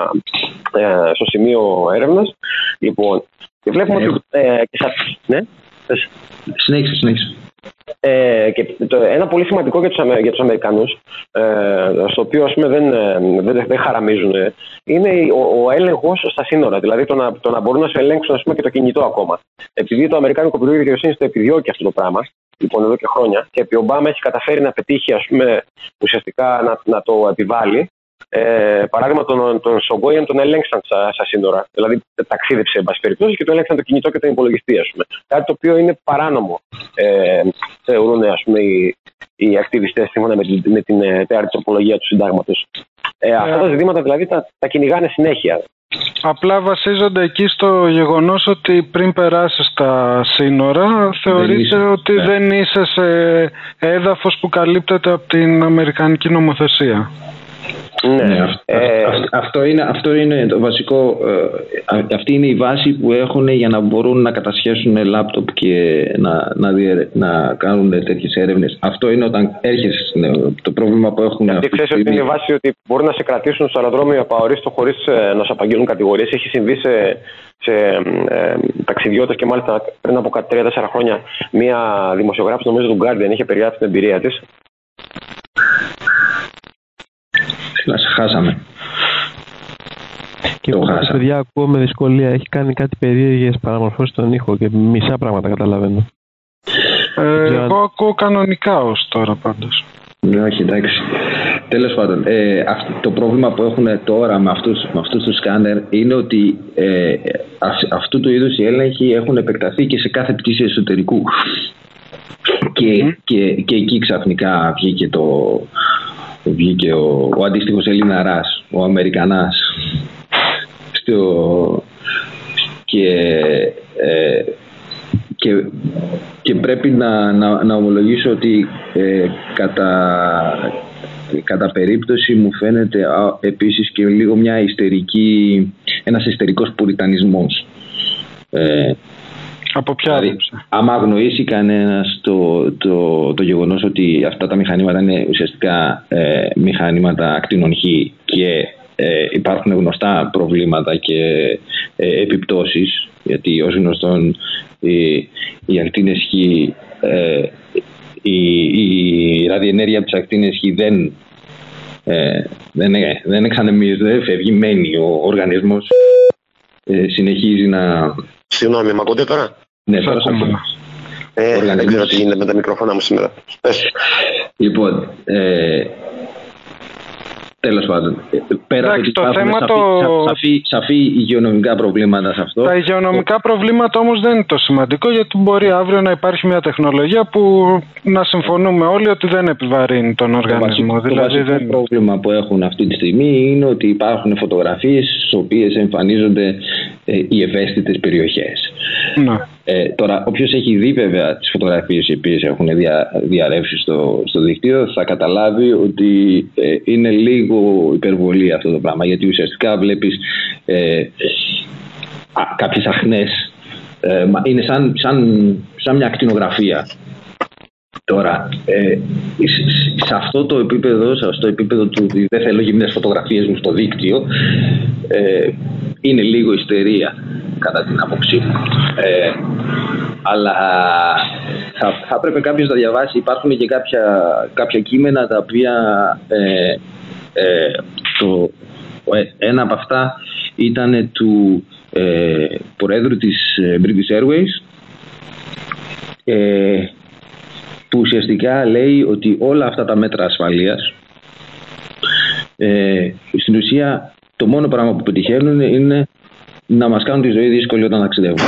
στο σημείο έρευνας. Λοιπόν, και βλέπουμε ότι. Ναι, συνέχισε. Και ένα πολύ σημαντικό για τους Αμερικανούς, στο οποίο, ας πούμε, δεν χαραμίζουν, είναι ο έλεγχος στα σύνορα. Δηλαδή το να μπορούν να σε ελέγξουν, ας πούμε, και το κινητό ακόμα. Επειδή το Αμερικάνικο Υπουργείο Δικαιοσύνης το επιδιώκει αυτό το πράγμα, λοιπόν, εδώ και χρόνια, και επί Ομπάμα έχει καταφέρει να πετύχει, ας πούμε, ουσιαστικά να το επιβάλλει. Παράδειγμα, τον Σογκόιαν τον ελέγξαν στα σύνορα. Δηλαδή, ταξίδεψε, εν πάση περιπτώσει, και το ελέγξαν το κινητό και τον υπολογιστή, ας πούμε. Κάτι το οποίο είναι παράνομο, θεωρούν, ας πούμε, οι ακτιβιστές σύμφωνα με την τέταρτη τροπολογία του συντάγματος. Αυτά τα ζητήματα δηλαδή τα κυνηγάνε συνέχεια. Απλά βασίζονται εκεί στο γεγονός ότι πριν περάσεις τα σύνορα θεωρείται ότι δεν είσαι σε έδαφος που καλύπτεται από την αμερικανική νομοθεσία. Ναι. Αυτό είναι το βασικό. Αυτή είναι η βάση που έχουν για να μπορούν να κατασχέσουν λάπτοπ και να κάνουν τέτοιες έρευνες. Αυτό είναι όταν έρχεσαι. Το πρόβλημα που έχουν. Και ξέρεις ότι είναι η βάση ότι μπορούν να σε κρατήσουν στο αεροδρόμιο απαορίστο χωρίς να σου απαγγείλουν κατηγορίες. Έχει συμβεί σε ταξιδιώτες, και μάλιστα πριν από 3-4 χρόνια μία δημοσιογράφος, νομίζω του Guardian, είχε περιγράψει την εμπειρία της. Να σε χάσαμε. Και εγώ, παιδιά, ακούω με δυσκολία. Έχει κάνει κάτι περίεργες παραμορφώσεις στον ήχο και μισά πράγματα καταλαβαίνω. Εγώ ακούω κανονικά ως τώρα πάντως. Όχι, εντάξει. Τέλος πάντων, το πρόβλημα που έχουν τώρα με αυτούς τους σκάνερ είναι ότι αυτού του είδους οι έλεγχοι έχουν επεκταθεί και σε κάθε πτήση εσωτερικού. Και εκεί ξαφνικά βγήκε ο αντίστοιχος Ελληναράς, ο Αμερικανάς, και πρέπει να ομολογήσω ότι κατά περίπτωση μου φαίνεται επίσης και λίγο ένας ιστερικός πουριτανισμός. Από ποια άποψη? Άμα αγνοήσει κανένας το γεγονός ότι αυτά τα μηχανήματα είναι ουσιαστικά μηχανήματα ακτίνων Χ και υπάρχουν γνωστά προβλήματα και επιπτώσεις, γιατί ως γνωστόν οι ακτίνες Χ, η ραδιενέργεια από τις ακτίνες Χ δεν εξανεμίζεται, φεύγει, μένει ο οργανισμός, συνεχίζει να... Συγγνώμη, μ' ακούτε τώρα? Ναι, τώρα σ' ακούω. Δεν ξέρω τι γίνεται με τα μικρόφωνα μου σήμερα. Λοιπόν, Τέλος πάντων. Πέρα από το θέμα σαφή υγειονομικά προβλήματα σε αυτό. Τα υγειονομικά προβλήματα όμως δεν είναι το σημαντικό, γιατί μπορεί αύριο να υπάρχει μια τεχνολογία που να συμφωνούμε όλοι ότι δεν επιβαρύνει τον οργανισμό. Το βασικό πρόβλημα που έχουν αυτή τη στιγμή είναι ότι υπάρχουν φωτογραφίες στις οποίες εμφανίζονται οι ευαίσθητες περιοχές. Τώρα, όποιος έχει δει βέβαια τις φωτογραφίες οι οποίες έχουν διαρρεύσει στο δίκτυο, θα καταλάβει ότι είναι λίγο υπερβολή αυτό το πράγμα, γιατί ουσιαστικά βλέπεις κάποιες αχνές, είναι σαν μια ακτινογραφία. Τώρα, σε αυτό το επίπεδο, στο επίπεδο του δεν θέλω γυμνές φωτογραφίες μου στο δίκτυο, είναι λίγο ιστερία κατά την άποψή μου. Αλλά θα έπρεπε κάποιος να διαβάσει. Υπάρχουν και κάποια κείμενα τα οποία ένα από αυτά ήταν του προέδρου της British Airways, που ουσιαστικά λέει ότι όλα αυτά τα μέτρα ασφαλείας στην ουσία το μόνο πράγμα που πετυχαίνουν είναι να μας κάνουν τη ζωή δύσκολη όταν ταξιδεύουμε.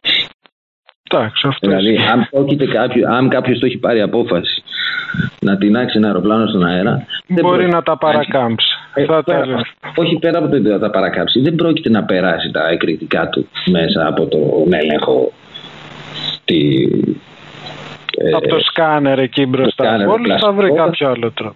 Δηλαδή, αν κάποιος το έχει πάρει απόφαση να τεινάξει ένα αεροπλάνο στον αέρα, μπορεί να τα παρακάμψει. Όχι, πέρα από το να τα παρακάμψει, δεν πρόκειται να περάσει τα εκρηκτικά του μέσα από τον έλεγχο από το σκάνερ εκεί μπροστά. Θα βρει κάποιο άλλο τρόπο.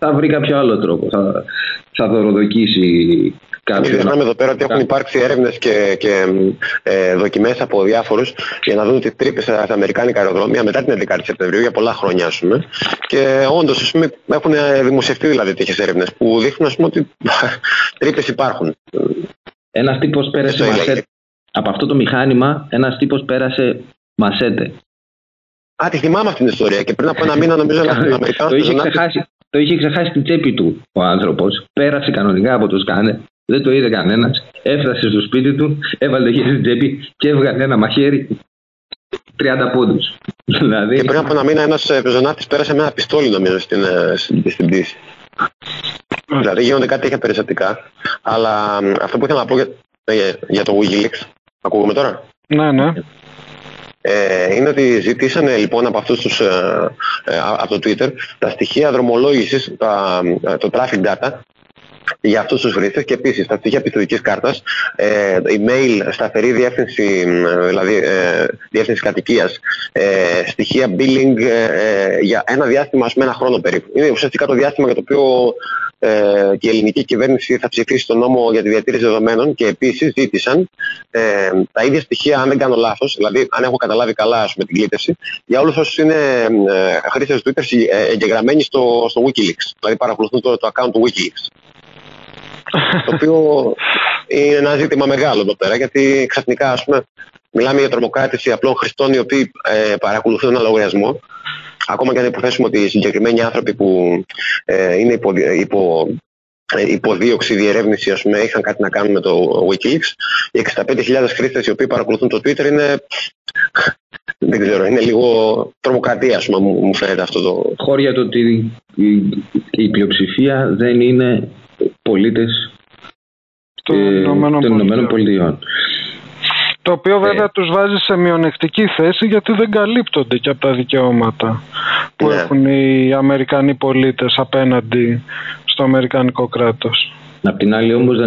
Θα δωροδοκίσει κάποιο. Είδαμε εδώ πέρα ότι έχουν υπάρξει έρευνες και δοκιμές από διάφορους για να δουν τις τρύπες στα αμερικάνικα αεροδρόμια μετά την 11η Σεπτεμβρίου για πολλά χρόνια, ας πούμε. Και όντως, ας πούμε, έχουν δημοσιευτεί δηλαδή τέτοιες έρευνες που δείχνουν, ας πούμε, ότι τρύπες υπάρχουν. Ένας τύπος πέρασε μασέτε. Από αυτό το μηχάνημα, ένας τύπος πέρασε μασέτε. Τη θυμάμαι αυτή την ιστορία και πριν από ένα μήνα νομίζω να στην Αμερικά. Το είχε ξεχάσει την τσέπη του ο άνθρωπος. Πέρασε κανονικά από το σκάνερ, δεν το είδε κανένας. Έφτασε στο σπίτι του, έβαλε το χέρι στην τσέπη και έβγαλε ένα μαχαίρι 30 πόντους. Δηλαδή... Και πριν από ένα μήνα ένας πεζοναύτης πέρασε με ένα πιστόλι, νομίζω, στην πτήση. Δηλαδή γίνονται κάτι τέτοια περιστατικά. Αλλά αυτό που ήθελα να πω για το WikiLeaks. Ακούγομαι τώρα? Ναι. Είναι ότι ζητήσανε λοιπόν από αυτούς τους από το Twitter τα στοιχεία δρομολόγησης, το traffic data για αυτούς τους χρήστες και επίσης τα στοιχεία πιστωτικής κάρτας, email, σταθερή διεύθυνση, δηλαδή διεύθυνση κατοικίας, στοιχεία billing για ένα διάστημα, ας πούμε, ένα χρόνο περίπου. Είναι ουσιαστικά το διάστημα για το οποίο και η ελληνική κυβέρνηση θα ψηφίσει τον νόμο για τη διατήρηση δεδομένων και επίσης ζήτησαν τα ίδια στοιχεία, αν δεν κάνω λάθος, δηλαδή αν έχω καταλάβει καλά, ας πούμε, την κλήτευση, για όλους όσους είναι χρήστες του Twitter εγγεγραμμένοι στο WikiLeaks, δηλαδή παρακολουθούν το account του WikiLeaks. Το οποίο είναι ένα ζήτημα μεγάλο εδώ πέρα, γιατί ξαφνικά, ας πούμε, μιλάμε για τρομοκράτηση απλών χρηστών οι οποίοι παρακολουθούν ένα λογαριασμό. Ακόμα και αν υποθέσουμε ότι οι συγκεκριμένοι άνθρωποι που είναι υποδίωξη, διερεύνηση, ας πούμε, είχαν κάτι να κάνουν με το WikiLeaks, οι 65.000 χρήστες οι οποίοι παρακολουθούν το Twitter είναι, δεν ξέρω, είναι λίγο τρομοκρατία, ας πούμε, μου φαίνεται αυτό το... Χώρια το ότι η πλειοψηφία δεν είναι πολίτες των Ηνωμένων Πολιτειών. Το οποίο βέβαια τους βάζει σε μειονεκτική θέση, γιατί δεν καλύπτονται και από τα δικαιώματα που έχουν οι Αμερικανοί πολίτες απέναντι στο Αμερικανικό κράτος. Απ' την άλλη όμως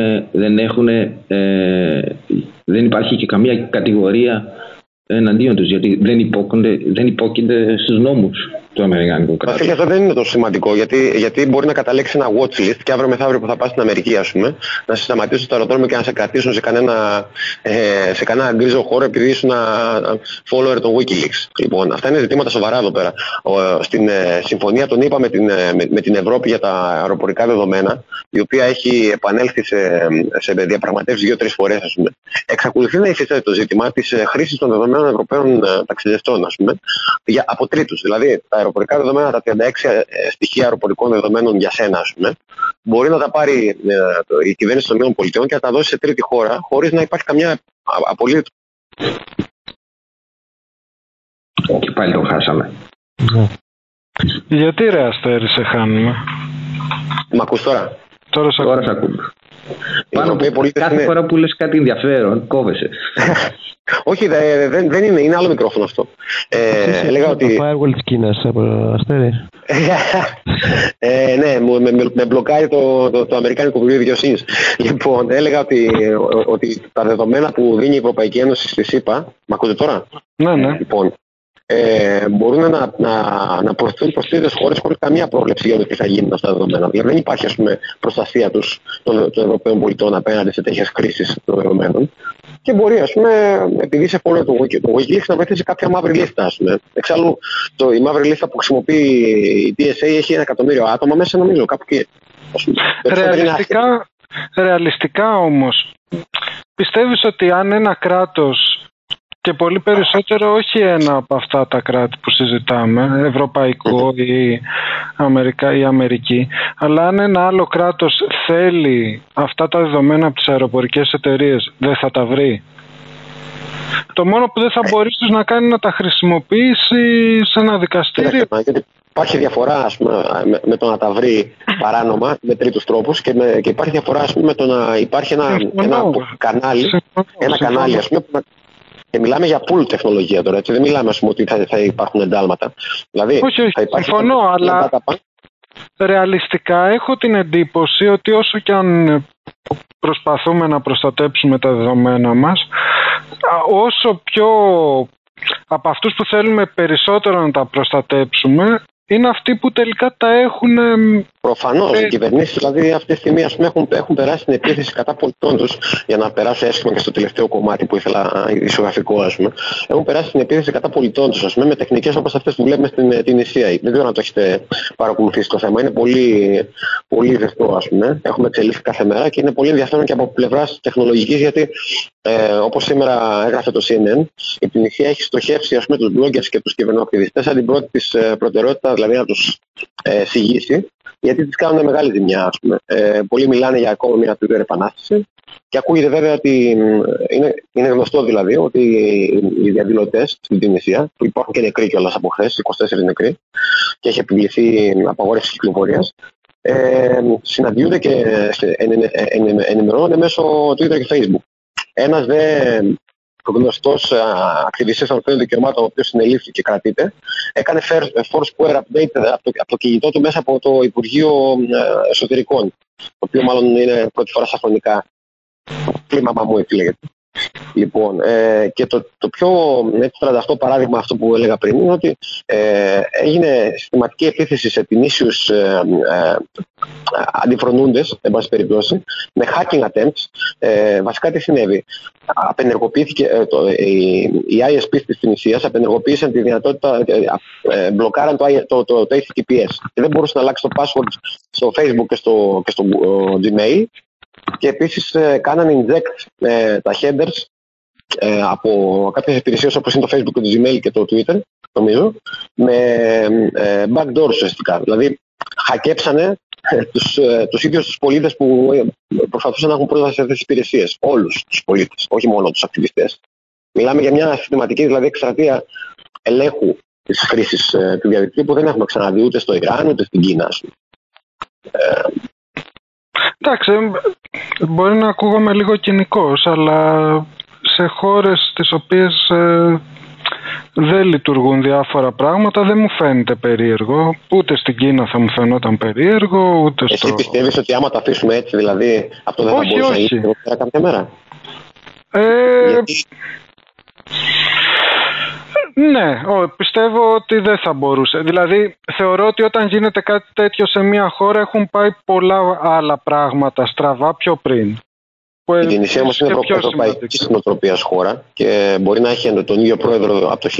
δεν υπάρχει και καμία κατηγορία εναντίον τους, γιατί δεν υπόκεινται στους νόμους του Αμερικανικού κράτους. Αυτό δεν είναι τόσο σημαντικό, γιατί μπορεί να καταλήξει ένα watch list και αύριο μεθαύριο που θα πας στην Αμερική, ας πούμε, να σε σταματήσουν στο αεροδρόμιο και να σε κρατήσουν σε κανένα γκρίζο χώρο επειδή ήσουν follower των WikiLeaks. Λοιπόν, αυτά είναι ζητήματα σοβαρά εδώ πέρα. Στην συμφωνία των ΗΠΑ με την Ευρώπη για τα αεροπορικά δεδομένα, η οποία έχει επανέλθει σε διαπραγματεύσεις 2-3 φορές, ας πούμε, εξακολουθεί να υφίσταται το ζήτημα της χρήσης των δεδομένων Ευρωπαίων ταξιδευτών, ας πούμε, από τρίτους. Δηλαδή, τα αεροπορικά δεδομένα, τα 36 στοιχεία αεροπορικών δεδομένων για σένα, ας πούμε, μπορεί να τα πάρει η κυβέρνηση των ΗΠΑ και να τα δώσει σε τρίτη χώρα, χωρίς να υπάρχει καμιά απολύτως. Και πάλι το χάσαμε. Γιατί ρε Αστέρη σε χάνουμε? Μ' ακούς τώρα? Τώρα σε ακούμε. Πάνω κάθε φορά που λες κάτι ενδιαφέρον, κόβεσαι. Όχι, δεν είναι άλλο μικρόφωνο αυτό. Έλεγα ότι... Το firewall της Κίνας, Αστέρη. Ναι, με μπλοκάρει το αμερικάνικο Υπουργείο Δικαιοσύνης. Λοιπόν, έλεγα ότι τα δεδομένα που δίνει η Ευρωπαϊκή Ένωση στη ΣΥΠΑ... Μ' ακούτε τώρα? Ναι. Λοιπόν, μπορούν να προωθούν προς τρίτες χώρες χωρίς καμία πρόβλεψη για το τι θα γίνει με αυτά τα δεδομένα. Δηλαδή δεν υπάρχει, ας πούμε, προστασία των Ευρωπαίων πολιτών απέναντι σε τέτοιες κρίσεις των δεδομένων. Και μπορεί, ας πούμε, επειδή είσαι follower του WikiLeaks, να βρεθεί σε κάποια μαύρη λίστα, ας πούμε. Εξάλλου, η μαύρη λίστα που χρησιμοποιεί η TSA έχει 1 εκατομμύριο άτομα μέσα, νομίζω, κάπου εκεί. Ρεαλιστικά όμως, πιστεύεις ότι αν ένα κράτος, και πολύ περισσότερο όχι ένα από αυτά τα κράτη που συζητάμε, ευρωπαϊκό ή Αμερική, αλλά αν ένα άλλο κράτος θέλει αυτά τα δεδομένα από τις αεροπορικές εταιρείες, δεν θα τα βρει? Το μόνο που δεν θα μπορεί να κάνει να τα χρησιμοποιήσει σε ένα δικαστήριο. Υπάρχει διαφορά, ας πούμε, με το να τα βρει παράνομα με τρίτους τρόπους και υπάρχει διαφορά, ας πούμε, με το να υπάρχει ένα κανάλι, ας πούμε, και μιλάμε για pool τεχνολογία τώρα, έτσι. Δεν μιλάμε, ας πούμε, ότι θα υπάρχουν εντάλματα. Δηλαδή, όχι, συμφωνώ, αλλά ρεαλιστικά έχω την εντύπωση ότι όσο και αν προσπαθούμε να προστατέψουμε τα δεδομένα μας, όσο πιο από αυτούς που θέλουμε περισσότερο να τα προστατέψουμε, είναι αυτοί που τελικά τα έχουν. Προφανώς. Οι κυβερνήσεις, δηλαδή, αυτή τη στιγμή, ας πούμε, έχουν περάσει την επίθεση κατά πολιτών τους, για να περάσω έσχημα και στο τελευταίο κομμάτι που ήθελα, ισογραφικό, ας πούμε. Έχουν περάσει την επίθεση κατά πολιτών τους, ας πούμε, με τεχνικές όπως αυτές που βλέπουμε στην Τινησία. Δεν ξέρω αν το έχετε παρακολουθήσει το θέμα. Είναι πολύ, πολύ ζεστό, ας πούμε. Έχουμε εξελίξει κάθε μέρα και είναι πολύ ενδιαφέρον και από πλευράς τεχνολογικής, γιατί όπως σήμερα έγραφε το CNN, η Τινησία έχει στοχεύσει, ας πούμε, τους bloggers και τους κυβερνοακτιβιστές σαν την πρώτη της προτεραιότητα, δηλαδή να τους συγγύσει, γιατί τις κάνουν μεγάλη ζημιά, ας πούμε. Πολλοί μιλάνε για ακόμα μια Twitter επανάσταση και ακούγεται βέβαια ότι είναι γνωστό, δηλαδή, ότι οι διαδηλωτές στην Τινησία, που υπάρχουν και νεκροί κιόλας από χθες, 24 νεκροί, και έχει επιβληθεί απαγόρευση κυκλοφορίας, συναντιούνται και ενημερώνονται μέσω Twitter και Facebook. Ένας γνωστός ακτιβιστής των ανθρωπίνων δικαιωμάτων, ο οποίος συνελήφθη και κρατείται, έκανε Foursquare update από το κινητό του μέσα από το Υπουργείο Εσωτερικών, το οποίο μάλλον είναι πρώτη φορά στα χρονικά. Κλίμα μαμού, έτσι λέγεται. Λοιπόν, και το πιο τρανταχτό παράδειγμα, αυτό που έλεγα πριν, είναι ότι έγινε συστηματική επίθεση σε τινήσιους αντιφρονούντες, εν πάση περιπτώσει, με hacking attempts. Βασικά τι συνέβη? Απενεργοποιήθηκε οι ISPs της Τινησίας, απενεργοποίησαν τη δυνατότητα, μπλοκάραν το HTTPS και δεν μπορούσε να αλλάξει το password στο Facebook και στο Gmail. Και επίσης κάνανε inject τα headers από κάποιες υπηρεσίες όπως είναι το Facebook και το Gmail και το Twitter, νομίζω, με backdoors ουσιαστικά. Δηλαδή, χακέψανε τους ίδιους τους πολίτες που προσπαθούσαν να έχουν πρόσβαση σε αυτές τις υπηρεσίες. Όλους τους πολίτες, όχι μόνο τους ακτιβιστές. Μιλάμε για μια συστηματική, δηλαδή, εκστρατεία ελέγχου της χρήσης του διαδικτύου που δεν έχουμε ξαναδεί ούτε στο Ιράν ούτε στην Κίνα, ας πούμε. Εντάξει, μπορεί να ακούγομαι λίγο κοινικός, αλλά σε χώρες τις οποίες δεν λειτουργούν διάφορα πράγματα δεν μου φαίνεται περίεργο. Ούτε στην Κίνα θα μου φαινόταν περίεργο, ούτε στο... Εσύ πιστεύεις ότι άμα τα αφήσουμε έτσι, δηλαδή, αυτό δεν θα μπορούσε να γίνει κάποια μέρα? Γιατί... Ναι, πιστεύω ότι δεν θα μπορούσε. Δηλαδή, θεωρώ ότι όταν γίνεται κάτι τέτοιο σε μια χώρα έχουν πάει πολλά άλλα πράγματα στραβά πιο πριν. Η Τινησία όμως είναι ευρωπαϊκής νοοτροπίας χώρα και μπορεί να έχει τον ίδιο πρόεδρο από το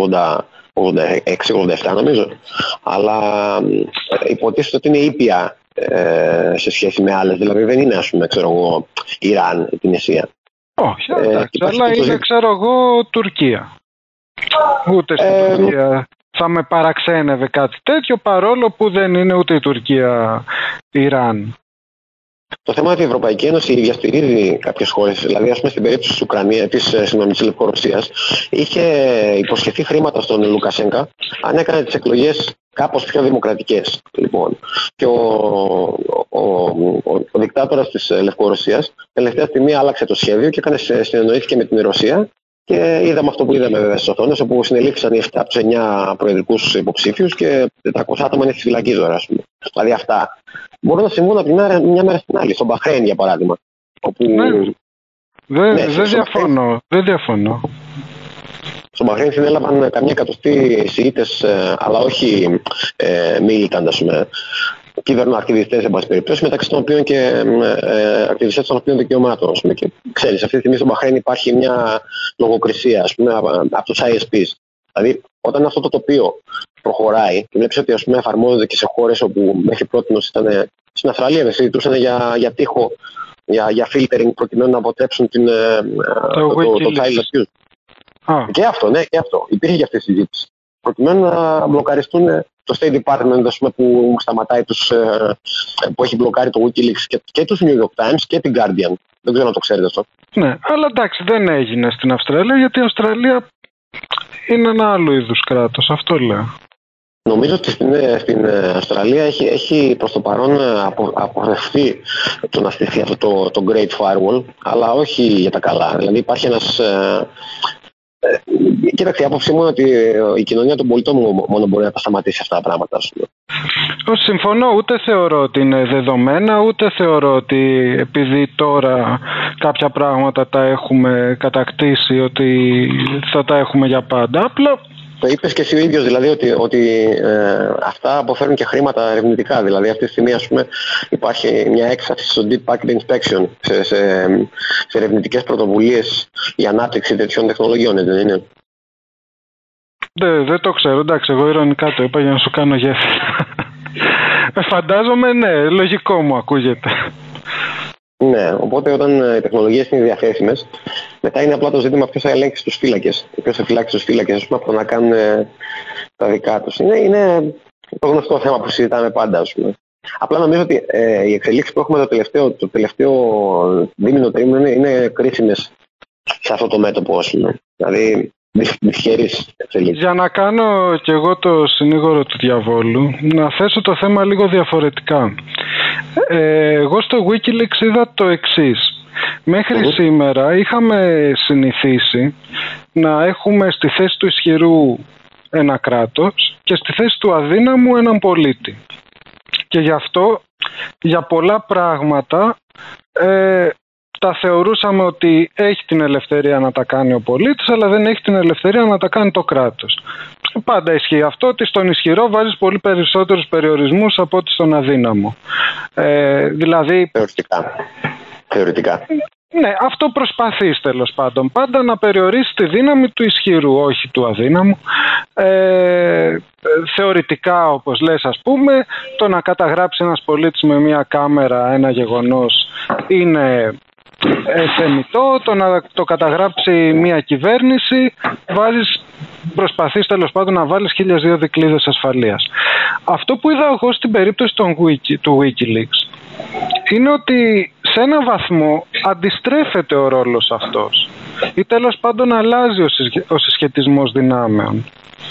1986-87 νομίζω, αλλά υποτίθεται ότι είναι ήπια σε σχέση με άλλες. Δηλαδή δεν είναι, ας πούμε, ξέρω εγώ, Ιράν, η Τινησία. Όχι, αλλά είναι, ξέρω εγώ, Τουρκία. Ούτε στην Τουρκία θα με παραξένευε κάτι τέτοιο, παρόλο που δεν είναι ούτε η Τουρκία Ιράν. Το θέμα είναι ότι η Ευρωπαϊκή Ένωση διαστηρίζει κάποιες χώρες. Δηλαδή, ας πούμε, στην περίπτωση της Ουκρανίας, της Λευκορωσίας, είχε υποσχεθεί χρήματα στον Λουκασένκα αν έκανε τις εκλογές κάπως πιο δημοκρατικές. Λοιπόν, και ο ο δικτάτορας της Λευκορωσίας τελευταία στιγμή άλλαξε το σχέδιο και συνεννοήθηκε με την Ρωσία. Και είδαμε αυτό που είδαμε βέβαια στις οθόνες, όπου συνελήφθησαν οι 7 από τους 9 προεδρικούς υποψήφιους και 400 άτομα είναι στη φυλακή τώρα, ας πούμε. Δηλαδή αυτά μπορούν να συμβούν από μια μέρα στην άλλη. Στον Μπαχρέιν, για παράδειγμα. Όπου... Δεν διαφωνώ. Στο Μπαχρέιν συνέλαβαν καμιά εκατοστή Σιήτες, αλλά όχι militant, ας πούμε. Κυβερνοακτιβιστές, εν πάση περιπτώσει, μεταξύ των οποίων και ακτιβιστές των ανθρωπίνων δικαιωμάτων. Ας πούμε. Και ξέρεις, αυτή τη στιγμή στο Μπαχρέιν υπάρχει μια λογοκρισία, ας πούμε, από τους ISPs. Δηλαδή, όταν αυτό το τοπίο προχωράει και βλέπεις ότι, ας πούμε, εφαρμόζεται και σε χώρες όπου μέχρι πρότινος ήταν. Στην Αυστραλία, συζητούσαν για τείχο, για filtering προκειμένου να αποτρέψουν το child abuse. Και αυτό, ναι, και αυτό. Υπήρχε και αυτή η συζήτηση. Προκειμένου να μπλοκαριστούν το State Department, ας πούμε, που σταματάει που έχει μπλοκάρει το Wikileaks και τους New York Times και την Guardian. Δεν ξέρω αν το ξέρετε αυτό. Ναι, αλλά εντάξει, δεν έγινε στην Αυστραλία, γιατί η Αυστραλία είναι ένα άλλο είδους κράτος. Αυτό λέω. Νομίζω ότι στην Αυστραλία έχει προς το παρόν αποφευθεί το να στηθεί αυτό το Great Firewall, αλλά όχι για τα καλά. Δηλαδή υπάρχει ένας... Κοίταξε, η άποψή μου είναι ότι η κοινωνία των πολιτών μόνο μπορεί να τα σταματήσει αυτά τα πράγματα. Συμφωνώ, ούτε θεωρώ ότι είναι δεδομένα, ούτε θεωρώ ότι επειδή τώρα κάποια πράγματα τα έχουμε κατακτήσει ότι θα τα έχουμε για πάντα. Απλά το είπες και εσύ ο ίδιος, δηλαδή ότι αυτά αποφέρουν και χρήματα ερευνητικά. Δηλαδή αυτή τη στιγμή, ας πούμε, υπάρχει μια έξαρση στο Deep Packet Inspection σε ερευνητικές πρωτοβουλίες για ανάπτυξη τέτοιων τεχνολογιών, δεν είναι? Δεν το ξέρω, εντάξει, εγώ ειρωνικά το είπα για να σου κάνω γέφυρα. Φαντάζομαι, ναι, λογικό μου ακούγεται. Ναι, οπότε όταν οι τεχνολογίες είναι διαθέσιμες, μετά είναι απλά το ζήτημα ποιος θα ελέγξει τους φύλακες. Ποιος θα φυλάξει τους φύλακες, ας πούμε, από το να κάνουν τα δικά τους. Είναι το γνωστό θέμα που συζητάμε πάντα, ας πούμε. Απλά νομίζω ότι οι εξελίξεις που έχουμε το τελευταίο δίμηνο τρίμηνο είναι κρίσιμες σε αυτό το μέτωπο, ας πούμε. Δηλαδή, δυσχερείς εξελίξεις. Για να κάνω κι εγώ το συνήγορο του διαβόλου, να θέσω το θέμα λίγο διαφορετικά. Εγώ στο Wikileaks είδα το εξής. Μέχρι σήμερα είχαμε συνηθίσει να έχουμε στη θέση του ισχυρού ένα κράτος και στη θέση του αδύναμου έναν πολίτη. Και γι' αυτό για πολλά πράγματα τα θεωρούσαμε ότι έχει την ελευθερία να τα κάνει ο πολίτης, αλλά δεν έχει την ελευθερία να τα κάνει το κράτος. Πάντα ισχύει αυτό, ότι στον ισχυρό βάζεις πολύ περισσότερους περιορισμούς από ότι στον αδύναμο. Δηλαδή... Θεωρητικά. Ναι, αυτό προσπαθείς τέλος πάντων. Πάντα να περιορίσεις τη δύναμη του ισχυρού, όχι του αδύναμου. Θεωρητικά, όπως λες, ας πούμε, το να καταγράψει ένας πολίτης με μια κάμερα ένα γεγονός είναι θεμιτό. Το να το καταγράψει μια κυβέρνηση προσπαθείς τέλος πάντων να βάλεις 1002 δικλείδες ασφαλείας. Αυτό που είδα εγώ στην περίπτωση του Wikileaks είναι ότι σε έναν βαθμό αντιστρέφεται ο ρόλος αυτός ή τέλος πάντων αλλάζει ο συσχετισμός δυνάμεων.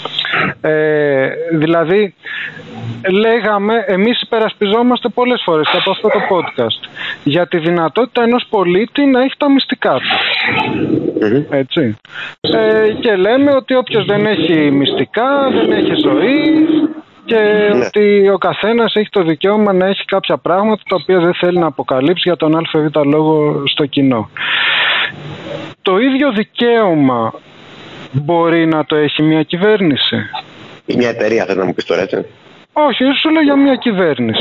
Δηλαδή εμείς υπερασπιζόμαστε πολλές φορές από αυτό το podcast για τη δυνατότητα ενός πολίτη να έχει τα μυστικά του. Έτσι. Και λέμε ότι όποιος δεν έχει μυστικά δεν έχει ζωή και ότι ο καθένας έχει το δικαίωμα να έχει κάποια πράγματα τα οποία δεν θέλει να αποκαλύψει για τον ΑΒ λόγο στο κοινό. Το ίδιο δικαίωμα μπορεί να το έχει μια κυβέρνηση ή μια εταιρεία, θες να μου πεις τώρα, έτσι? Όχι, σου λέω για μια κυβέρνηση.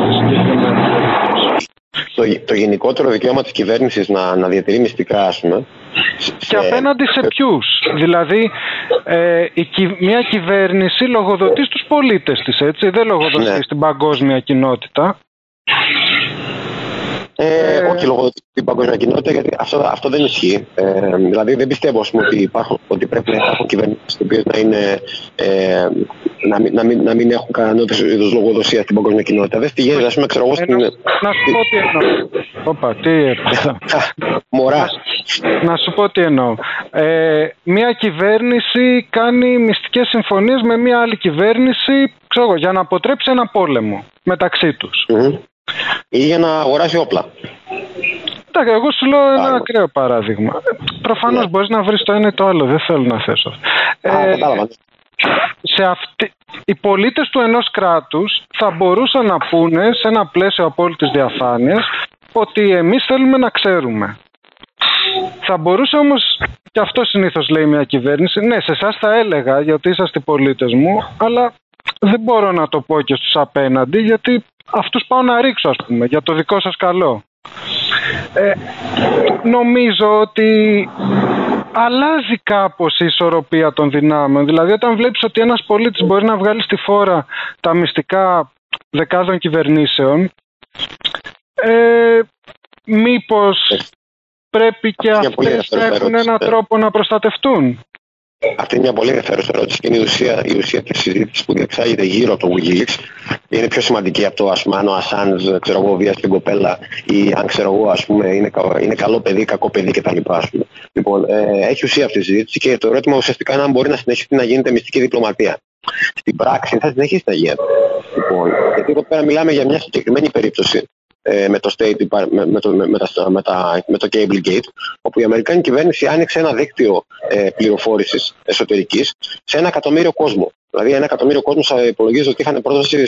Το γενικότερο δικαίωμα της κυβέρνησης να διατηρεί μυστικά, ας πούμε. Και απέναντι σε ποιους? Δηλαδή, μια κυβέρνηση λογοδοτεί στους πολίτες της, έτσι, δεν λογοδοτεί στην παγκόσμια κοινότητα. Όχι λογοδοτεί στην παγκόσμια κοινότητα, γιατί αυτό δεν ισχύει. Δηλαδή δεν πιστεύω, ας πούμε, ότι πρέπει να υπάρχουν κυβερνήσεις οι οποίες να μην έχουν κανένα είδους λογοδοσία στην παγκόσμια κοινότητα. Δεν πηγαίνει, ας πούμε, ξέρω εγώ στην... Να σου πω τι εννοώ. Όπα, τι έπαθα. Μωρά. Να σου πω τι εννοώ. Μια κυβέρνηση κάνει μυστικές συμφωνίες με μια άλλη κυβέρνηση, ξέρω εγώ, για να αποτρέψει ένα πόλεμο μεταξύ τους. Ή για να αγοράσει όπλα. Εντάξει, εγώ σου λέω ένα ακραίο παράδειγμα. Προφανώς μπορείς να βρεις το ένα ή το άλλο, δεν θέλω να θέσω. Κατάλαβα. Οι πολίτες του ενός κράτους θα μπορούσαν να πούνε σε ένα πλαίσιο απόλυτης διαφάνειας ότι εμείς θέλουμε να ξέρουμε. Θα μπορούσε όμως, και αυτό συνήθως λέει μια κυβέρνηση, ναι, σε εσάς θα έλεγα γιατί είσαστε οι πολίτες μου, αλλά δεν μπορώ να το πω και στους απέναντι γιατί αυτούς πάω να ρίξω, ας πούμε, για το δικό σας καλό. Νομίζω ότι αλλάζει κάπως η ισορροπία των δυνάμεων. Δηλαδή όταν βλέπεις ότι ένας πολίτης μπορεί να βγάλει στη φόρα τα μυστικά δεκάδων κυβερνήσεων, μήπως πρέπει και αυτές να έχουν έναν τρόπο να προστατευτούν? Αυτή είναι μια πολύ ενδιαφέρουσα ερώτηση και είναι η ουσία της συζήτησης που διεξάγεται γύρω από το WikiLeaks. Είναι πιο σημαντική από το, ας πούμε, αν ο Ασάνζ, βίασε την κοπέλα ή αν, ας πούμε, είναι καλό παιδί, κακό παιδί κτλ. Λοιπόν, έχει ουσία αυτή η συζήτηση και το ερώτημα ουσιαστικά είναι αν μπορεί να συνεχίσει να γίνεται μυστική διπλωματία. Στην πράξη θα συνεχίσει να γίνεται. Λοιπόν, γιατί εδώ πέρα μιλάμε για μια συγκεκριμένη περίπτωση. Με το State, με το Cablegate, όπου η Αμερικάνικη κυβέρνηση άνοιξε ένα δίκτυο πληροφόρησης εσωτερικής σε 1 εκατομμύριο κόσμο. Δηλαδή 1 εκατομμύριο κόσμος υπολογίζει ότι είχαν πρόσβαση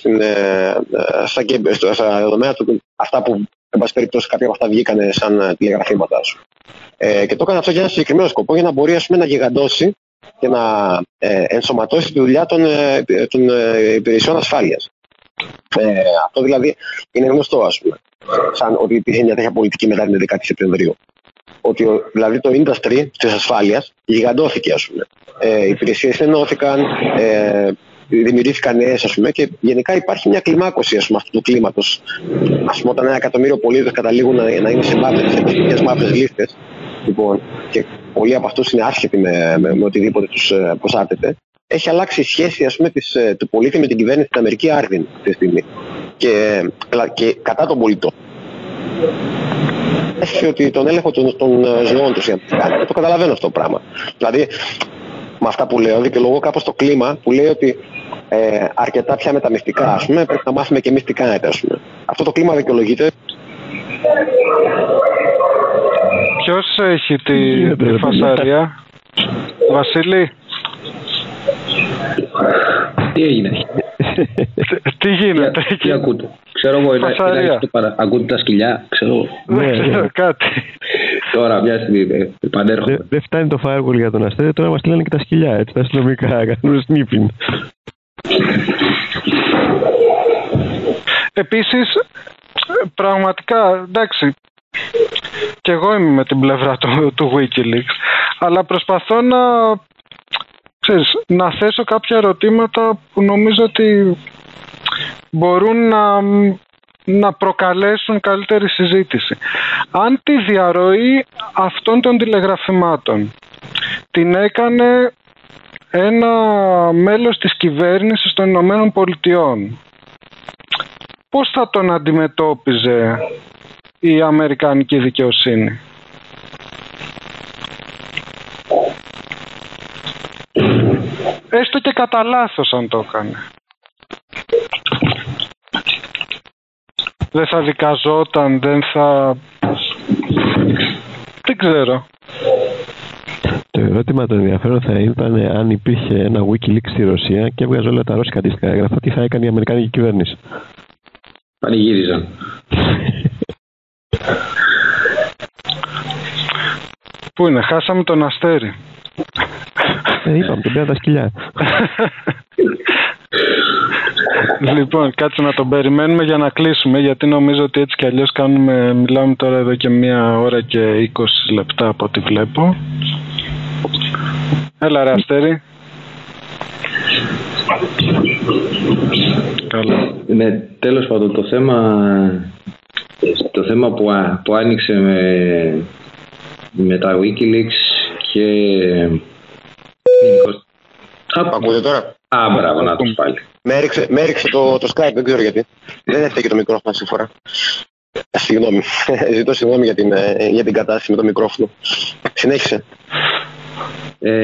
στα δεδομένα του, αυτά που εν πάση περιπτώσει κάποια από αυτά βγήκαν σαν τηλεγραφήματα. Και το έκανε αυτό για ένα συγκεκριμένο σκοπό, για να μπορεί, ας πούμε, να γιγαντώσει και να ενσωματώσει τη δουλειά των υπηρεσιών ασφάλειας. Αυτό δηλαδή είναι γνωστό, ας πούμε, σαν ότι υπήρχε μια τέτοια πολιτική μετά την 11η Σεπτεμβρίου. Ότι δηλαδή το industry της ασφάλειας γιγαντώθηκε, ας πούμε. Οι υπηρεσίες ενώθηκαν, δημιουργήθηκαν νέες, ας πούμε, και γενικά υπάρχει μια κλιμάκωση, ας πούμε, αυτού του κλίματος. Ας πούμε, όταν 1 εκατομμύριο πολίτες καταλήγουν να είναι σε μαύρες λίστες, λοιπόν, και πολλοί από αυτούς είναι άσχετοι με οτιδήποτε τους προσάπτεται, έχει αλλάξει η σχέση, ας πούμε, του πολίτη με την κυβέρνηση στην Αμερική άρδιν αυτή τη στιγμή. Και κατά τον πολιτών. Έχει ότι τον έλεγχο των ζώων τους, το καταλαβαίνω αυτό το πράγμα. Δηλαδή, με αυτά που λέω, δικαιολογώ κάπως το κλίμα που λέει ότι αρκετά πια με τα μυστικά, ας πούμε, πρέπει να μάθουμε και εμείς τι κάνετε, ας πούμε. Αυτό το κλίμα δικαιολογείται. Ποιος έχει τη φασαρία, Βασίλη? Τι έγινε? Τι γίνεται? Τι ακούτε? Ξέρω εγώ, ακούτε τα σκυλιά, ξέρω. Δεν ξέρω κάτι. Τώρα μια στιγμή επανέρχομαι. Δεν φτάνει το firewall για τον Αστέρι, τώρα μας λένε και τα σκυλιά, έτσι, τα αστυνομικά, κάνουν sniffing. Επίσης, πραγματικά, εντάξει, και εγώ είμαι με την πλευρά του WikiLeaks, αλλά προσπαθώ να θέσω κάποια ερωτήματα που νομίζω ότι μπορούν να προκαλέσουν καλύτερη συζήτηση. Αν τη διαρροή αυτών των τηλεγραφημάτων την έκανε ένα μέλος της κυβέρνησης των Ηνωμένων Πολιτειών, πώς θα τον αντιμετώπιζε η αμερικανική δικαιοσύνη? Έστω και κατά λάθος αν το έκανε. Δεν θα δικαζόταν, δεν ξέρω. Το ερώτημα το ενδιαφέρον θα ήταν αν υπήρχε ένα WikiLeaks στη Ρωσία και έβγαζε όλα τα ρώσικα αντίστοιχα έγγραφα, τι θα έκανε η αμερικάνικη κυβέρνηση? Πανηγύριζαν. Πού είναι, χάσαμε τον Αστέρι. Είπαμε, τον πέρα τα σκυλιά. Λοιπόν, κάτσε να τον περιμένουμε για να κλείσουμε, γιατί νομίζω ότι έτσι κι αλλιώς μιλάμε τώρα εδώ και 1 ώρα και 20 λεπτά από ό,τι βλέπω. Έλα ρε Αστέρι. Καλά. Ναι, τέλος πάντων, το θέμα που άνοιξε με τα WikiLeaks και... Ακούτε τώρα? Μπράβο, να τους πάλι. Με έριξε το Skype, δεν ξέρω γιατί. Δεν έφταιγε το μικρόφωνο αυτή τη φορά. Συγγνώμη. Ζητώ συγγνώμη για την κατάσταση με το μικρόφωνο. Συνέχισε.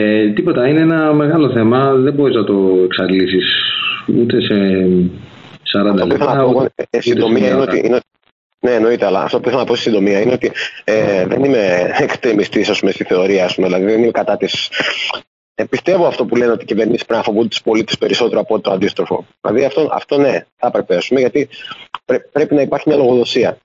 Τίποτα, είναι ένα μεγάλο θέμα. Δεν μπορείς να το εξαντλήσεις ούτε σε 40 λεπτά. Συντομία είναι ότι. Ναι, εννοείται, αλλά αυτό που ήθελα να πω στη συντομία είναι ότι δεν είμαι εκτεμιστής, ας πούμε, στη θεωρία, ας πούμε, δηλαδή δεν είμαι κατά της. Πιστεύω αυτό που λένε ότι οι κυβερνήσεις πρέπει να φοβούνται τους πολίτες περισσότερο από το αντίστροφο. Δηλαδή αυτό ναι, θα έπρεπε, ας πούμε, γιατί πρέπει να υπάρχει μια λογοδοσία.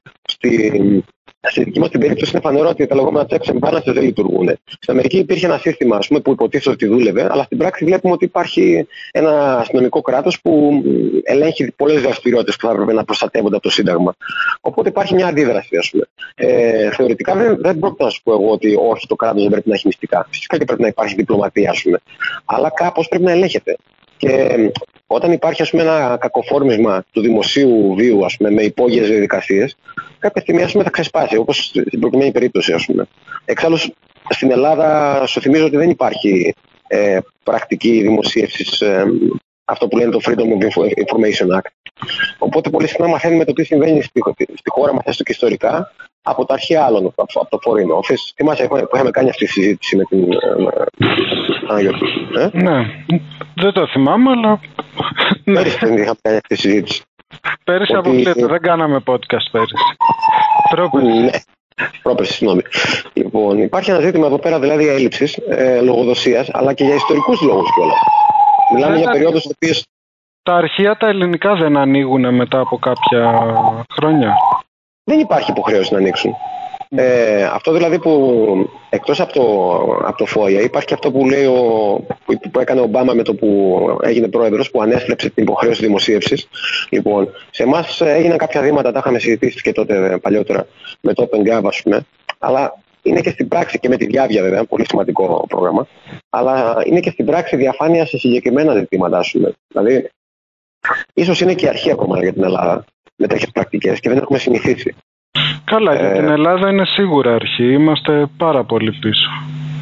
Στη δική μας την περίπτωση είναι φανερό ότι τα λεγόμενα checks and balances δεν λειτουργούν. Στην Αμερική υπήρχε ένα σύστημα, ας πούμε, που υποτίθεται ότι δούλευε, αλλά στην πράξη βλέπουμε ότι υπάρχει ένα αστυνομικό κράτος που ελέγχει πολλές δραστηριότητες που θα έπρεπε να προστατεύονται από το Σύνταγμα. Οπότε υπάρχει μια αντίδραση, ας πούμε. Θεωρητικά δεν πρόκειται να σου πω εγώ ότι όχι, το κράτος δεν πρέπει να έχει μυστικά. Φυσικά και πρέπει να υπάρχει διπλωματία, ας πούμε. Αλλά κάπως πρέπει να ελέγχεται. Και όταν υπάρχει, ας πούμε, ένα κακοφόρμισμα του δημοσίου βίου, ας πούμε, με υπόγειες διαδικασίες, κάποια στιγμή, ας πούμε, θα ξεσπάσει, όπως στην προκειμένη περίπτωση, ας πούμε. Εξάλλου, στην Ελλάδα, σου θυμίζω ότι δεν υπάρχει πρακτική δημοσίευσης, αυτό που λένε το Freedom of Information Act. Οπότε, πολύ συχνά μαθαίνουμε το τι συμβαίνει στη χώρα μας, έστω και ιστορικά, από τα αρχεία άλλων, από το Foreign Office. Θυμάσαι που είχαμε κάνει αυτή τη συζήτηση με την Παναγιώτη. Ναι, δεν το θυμάμαι, αλλά. Πέρυσι δεν είχαμε κάνει αυτή τη συζήτηση. Πέρυσι αποκλείεται, δεν κάναμε podcast πέρυσι. Ναι, πρόπερσι, συγγνώμη. Λοιπόν, υπάρχει ένα ζήτημα εδώ πέρα δηλαδή έλλειψης λογοδοσίας, αλλά και για ιστορικούς λόγους κιόλας. Μιλάμε για περίοδους στις οποίες. Τα αρχεία τα ελληνικά δεν ανοίγουν μετά από κάποια χρόνια. Δεν υπάρχει υποχρέωση να ανοίξουν. Αυτό δηλαδή που εκτός από το FOIA υπάρχει και αυτό που λέει που έκανε ο Ομπάμα με το που έγινε πρόεδρος, που ανέστρεψε την υποχρέωση δημοσίευσης. Λοιπόν, σε εμάς έγιναν κάποια βήματα, τα είχαμε συζητήσει και τότε παλιότερα με το OpenGov, ας πούμε, αλλά είναι και στην πράξη και με τη διάβια βέβαια, πολύ σημαντικό πρόγραμμα, αλλά είναι και στην πράξη διαφάνεια σε συγκεκριμένα ζητήματα, ας πούμε. Δηλαδή, ίσως είναι και η αρχή ακόμα για την Ελλάδα με τέτοιες πρακτικές και δεν έχουμε συνηθίσει. Καλά, για την Ελλάδα είναι σίγουρα αρχή. Είμαστε πάρα πολύ πίσω.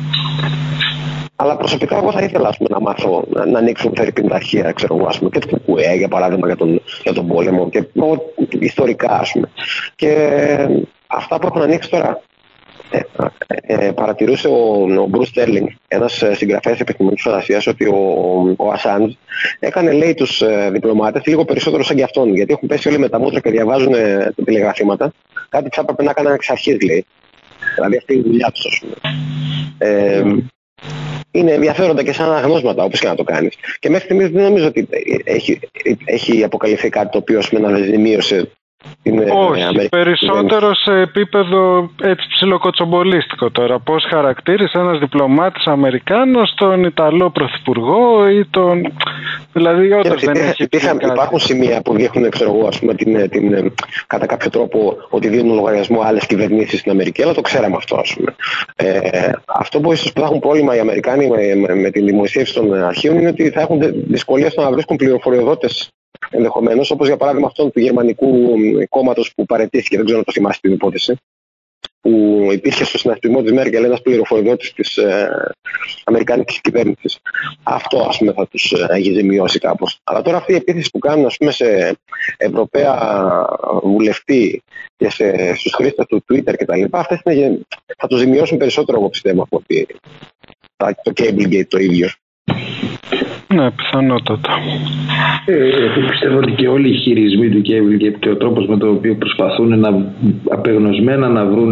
Αλλά προσωπικά εγώ θα ήθελα, ας πούμε, να μάθω να ανοίξουν τα αρχεία, ξέρω εγώ, ας πούμε, και το ΚΟΕ, για παράδειγμα, για τον πόλεμο και ιστορικά, ας πούμε. Και αυτά που έχουν ανοίξει τώρα. Παρατηρούσε ο Bruce Sterling, ένας συγγραφέας επιστημονικής φαντασίας, ότι ο Assange έκανε, λέει, τους διπλωμάτες λίγο περισσότερο σαν και αυτόν, γιατί έχουν πέσει όλοι με τα μούτρα και διαβάζουν τηλεγραφήματα, κάτι που θα έπρεπε να έκαναν εξ αρχής, λέει. Δηλαδή αυτή είναι η δουλειά τους, ας πούμε. Είναι ενδιαφέροντα και σαν αναγνώσματα, όπως και να το κάνεις. Και μέχρι στιγμής δεν νομίζω ότι έχει αποκαλυφθεί κάτι το οποίο, ας πούμε, να ζημίωσε. Όχι, περισσότερο σε επίπεδο έτσι ψιλοκοτσομπολίστικο τώρα. Πώς χαρακτήρισε ένας διπλωμάτης Αμερικάνος τον Ιταλό Πρωθυπουργό ή τον. Δηλαδή, όντως δεν έχει. Υπάρχουν σημεία που δείχνουν, ξέρω εγώ, ας πούμε, κατά κάποιο τρόπο ότι δίνουν λογαριασμό άλλες κυβερνήσεις στην Αμερική, αλλά το ξέραμε αυτό, ας πούμε. Αυτό που ίσως θα έχουν πρόβλημα οι Αμερικάνοι με την δημοσίευση των αρχείων είναι ότι θα έχουν δυσκολία στο να βρίσκουν πληροφοριοδότες. Ενδεχομένως, όπως για παράδειγμα αυτόν του γερμανικού κόμματος που παραιτήθηκε, δεν ξέρω αν το θυμάστε την υπόθεση, που υπήρχε στο συνασπισμό της Μέρκελ ένας πληροφοριοδότης της αμερικάνικης κυβέρνησης. Αυτό, ας πούμε, θα τους έχει ζημιώσει κάπως. Αλλά τώρα αυτή η επίθεση που κάνουν, ας πούμε, σε Ευρωπαία βουλευτή και στους χρήστες του Twitter κτλ., αυτές θα τους ζημιώσουν περισσότερο, εγώ πιστεύω, από ότι το Cablegate το ίδιο. Ναι, πιθανότατα. Πιστεύω ότι και όλοι οι χειρισμοί του Cablegate και ο τρόπος με τον οποίο προσπαθούν απεγνωσμένα να βρουν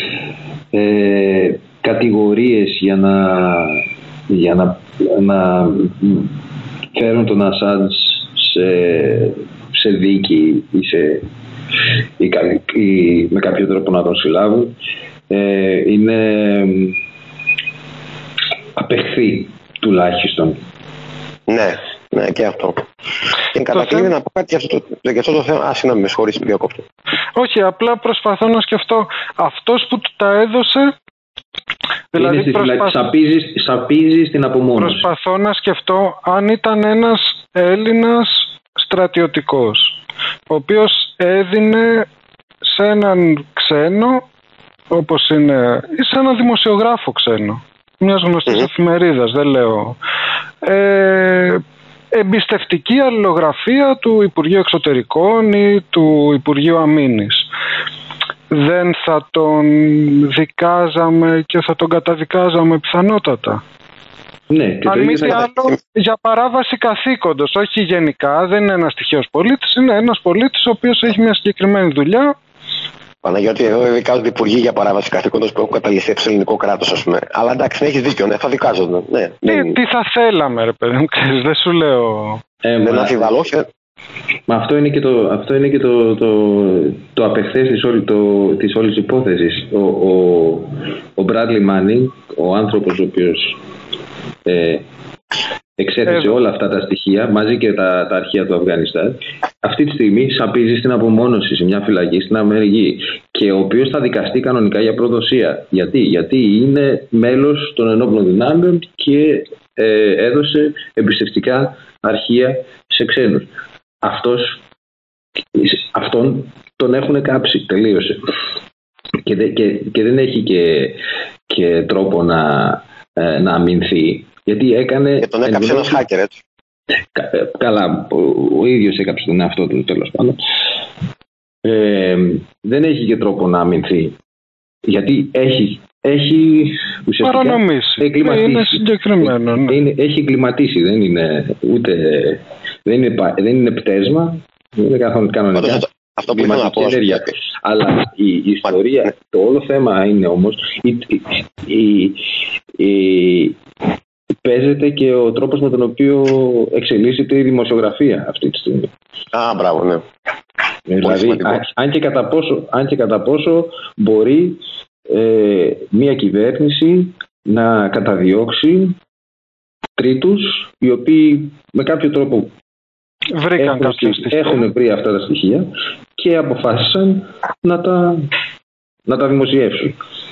κατηγορίες για να φέρουν τον Assange σε δίκη ή με κάποιο τρόπο να τον συλλάβουν, είναι απεχθή τουλάχιστον. Ναι, και αυτό. Και κατακλείδη να πω κάτι για αυτό το θέμα. Συγγνώμη, με συγχωρείς, διακόπτω. Όχι, απλά προσπαθώ να σκεφτώ. Αυτός που του τα έδωσε. Δηλαδή σαπίζει στην απομόνωση. Προσπαθώ να σκεφτώ αν ήταν ένας Έλληνας στρατιωτικός, ο οποίος έδινε σε έναν ξένο, όπως είναι, ή σε έναν δημοσιογράφο ξένο, μιας γνωστής εφημερίδας, δεν λέω, εμπιστευτική αλληλογραφία του Υπουργείου Εξωτερικών ή του Υπουργείου Αμήνης. Δεν θα τον δικάζαμε και θα τον καταδικάζαμε πιθανότατα. Ναι, αν μη τι άλλο, για παράβαση καθήκοντος, όχι γενικά, δεν είναι ένας τυχαίος πολίτης, είναι ένας πολίτης ο οποίος έχει μια συγκεκριμένη δουλειά. Παναγιώτη, εδώ δικάζονται υπουργοί για παράβαση καθήκοντος που έχουν καταληφθεί στο ελληνικό κράτος, ας πούμε. Αλλά εντάξει, έχεις δίκιο, ναι, θα δικάζονται. Ναι, τι θα θέλαμε, ρε παιδί μου, δεν σου λέω. Δεν αμφιβάλλω, όχι. Μα αυτό είναι και το απεχθές της όλης υπόθεσης. Ο Bradley Manning, ο άνθρωπος ο οποίος εξέθεσε όλα αυτά τα στοιχεία μαζί και τα αρχεία του Αφγανιστάν, αυτή τη στιγμή σαπίζει στην απομόνωση σε μια φυλακή στην Αμερική, και ο οποίος θα δικαστεί κανονικά για προδοσία. Γιατί είναι μέλος των ενόπλων δυνάμεων και έδωσε εμπιστευτικά αρχεία σε ξένους. Αυτόν τον έχουν κάψει, τελείωσε. Και δεν έχει και τρόπο να αμυνθεί, γιατί έκανε... Και τον έκαψε ένας hacker, έτσι. Καλά, ο ίδιος έκαψε τον εαυτό του, τέλος πάντων. Δεν έχει και τρόπο να αμυνθεί, γιατί έχει ουσιαστικά παρανομήσει. Είναι συγκεκριμένο. Ναι. Έχει εγκληματίσει, δεν είναι πτέσμα, δεν είναι καθόλου κανονικά. Αυτό που ήθελα να πω. Αλλά η ιστορία, το όλο θέμα είναι όμως παίζεται και ο τρόπος με τον οποίο εξελίσσεται η δημοσιογραφία αυτή τη στιγμή. Μπράβο, ναι. Δηλαδή, αν και κατά πόσο μπορεί μια κυβέρνηση να καταδιώξει τρίτους οι οποίοι με κάποιο τρόπο έχουν βρει αυτά τα στοιχεία και αποφάσισαν να τα δημοσιεύσουν.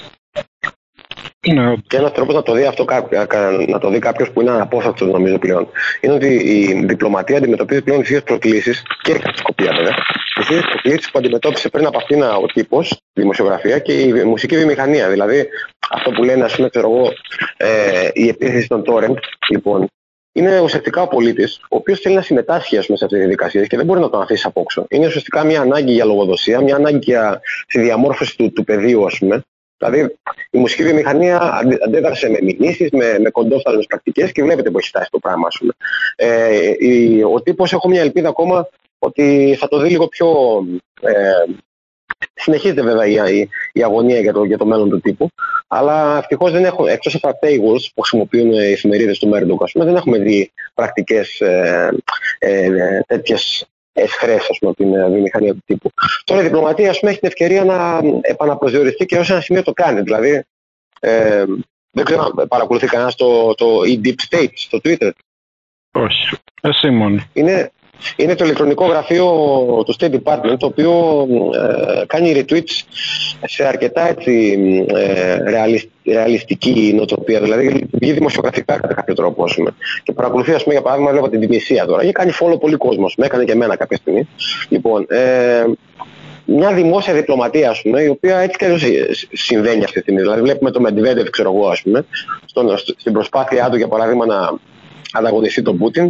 Και ένας τρόπος να το δει αυτό, να το δει κάποιος που είναι αναπόφευκτος, νομίζω πλέον, είναι ότι η διπλωματία αντιμετωπίζει πλέον τις ίδιες προκλήσεις, και η κακοκοπία βέβαια, τις ίδιες προκλήσεις που αντιμετώπισε πριν από αυτήν ο τύπος, η δημοσιογραφία και η μουσική βιομηχανία. Δηλαδή, αυτό που λένε, ας πούμε, η επίθεση των torrent, λοιπόν, είναι ουσιαστικά ο πολίτης, ο οποίος θέλει να συμμετάσχει, ας πούμε, σε αυτές τις διαδικασίες και δεν μπορεί να τον αφήσει απ' όξω. Είναι ουσιαστικά μια ανάγκη για λογοδοσία, μια ανάγκη για τη διαμόρφωση του πεδίου, ας πούμε. Δηλαδή, η μουσική βιομηχανία αντέδρασε με μηνύσεις, με κοντόφθαλμες πρακτικές και βλέπετε που έχει φτάσει το πράγμα, ας πούμε. Ο τύπος, έχω μια ελπίδα ακόμα ότι θα το δει λίγο πιο. Συνεχίζεται βέβαια η αγωνία για το μέλλον του τύπου, αλλά ευτυχώς δεν έχω, εκτός από τα paywalls που χρησιμοποιούν οι εφημερίδες του Murdoch, ας πούμε, δεν έχουμε δει πρακτικές τέτοιες εσχρές, ας πούμε, από την βιομηχανία του τύπου. Τώρα η διπλωματία, ας πούμε, έχει την ευκαιρία να επαναπροσδιοριστεί και ως ένα σημείο το κάνει. Δηλαδή, δεν ξέρω αν παρακολουθεί κανένας το Deep State στο Twitter. Όχι. Εσύ μόνο. Είναι το ηλεκτρονικό γραφείο του State Department, το οποίο κάνει retweets σε αρκετά έτσι, ρεαλιστική νοοτροπία, δηλαδή λειτουργεί δημοσιογραφικά κατά κάποιο τρόπο, ας πούμε. Και παρακολουθεί, ας πούμε, για παράδειγμα, βλέπω την Τινησία τώρα, και κάνει follow πολύ κόσμο, με έκανε και εμένα κάποια στιγμή. Λοιπόν, μια δημόσια διπλωματία, ας πούμε, η οποία έτσι και συμβαίνει αυτή τη στιγμή. Δηλαδή, βλέπουμε το Medvedev, ξέρω εγώ, ας πούμε, στην προσπάθειά του, για παράδειγμα, να ανταγωνιστεί τον Πούτιν,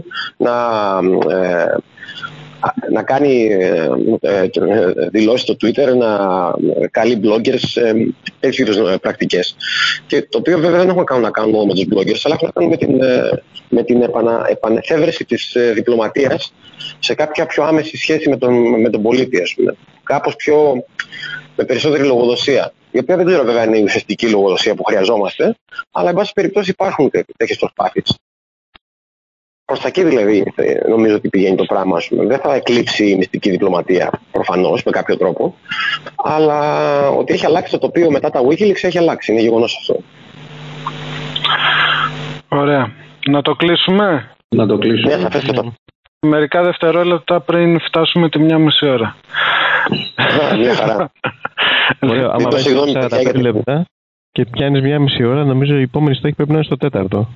να κάνει δηλώσεις στο Twitter, να καλεί bloggers, τέτοιου είδους πρακτικές. Και το οποίο βέβαια δεν έχουμε να κάνουμε μόνο με τους bloggers, αλλά έχουμε να κάνουμε με την επανεφεύρεση της διπλωματίας σε κάποια πιο άμεση σχέση με τον πολίτη, ας πούμε. Κάπως με περισσότερη λογοδοσία. Η οποία δεν ξέρω βέβαια είναι η ουσιαστική λογοδοσία που χρειαζόμαστε, αλλά εν πάση περιπτώσει υπάρχουν τέτοιες προσπάθειες. Προς τα εκεί δηλαδή νομίζω ότι πηγαίνει το πράγμα, ας πούμε. Δεν θα εκλείψει η μυστική διπλωματία προφανώς με κάποιο τρόπο, αλλά ότι έχει αλλάξει το τοπίο μετά τα Wikileaks έχει αλλάξει, είναι γεγονός αυτό. Ωραία. Να το κλείσουμε? Να το κλείσουμε. Ναι, σαφέστατα. Μερικά δευτερόλεπτα πριν φτάσουμε τη 1,5 ώρα. Μια χαρά. Ωραία, άμα βάζεις 45 λεπτά και πιάνεις 1,5 ώρα, νομίζω η επόμενη στόχη πρέπει να είναι στο 4ο.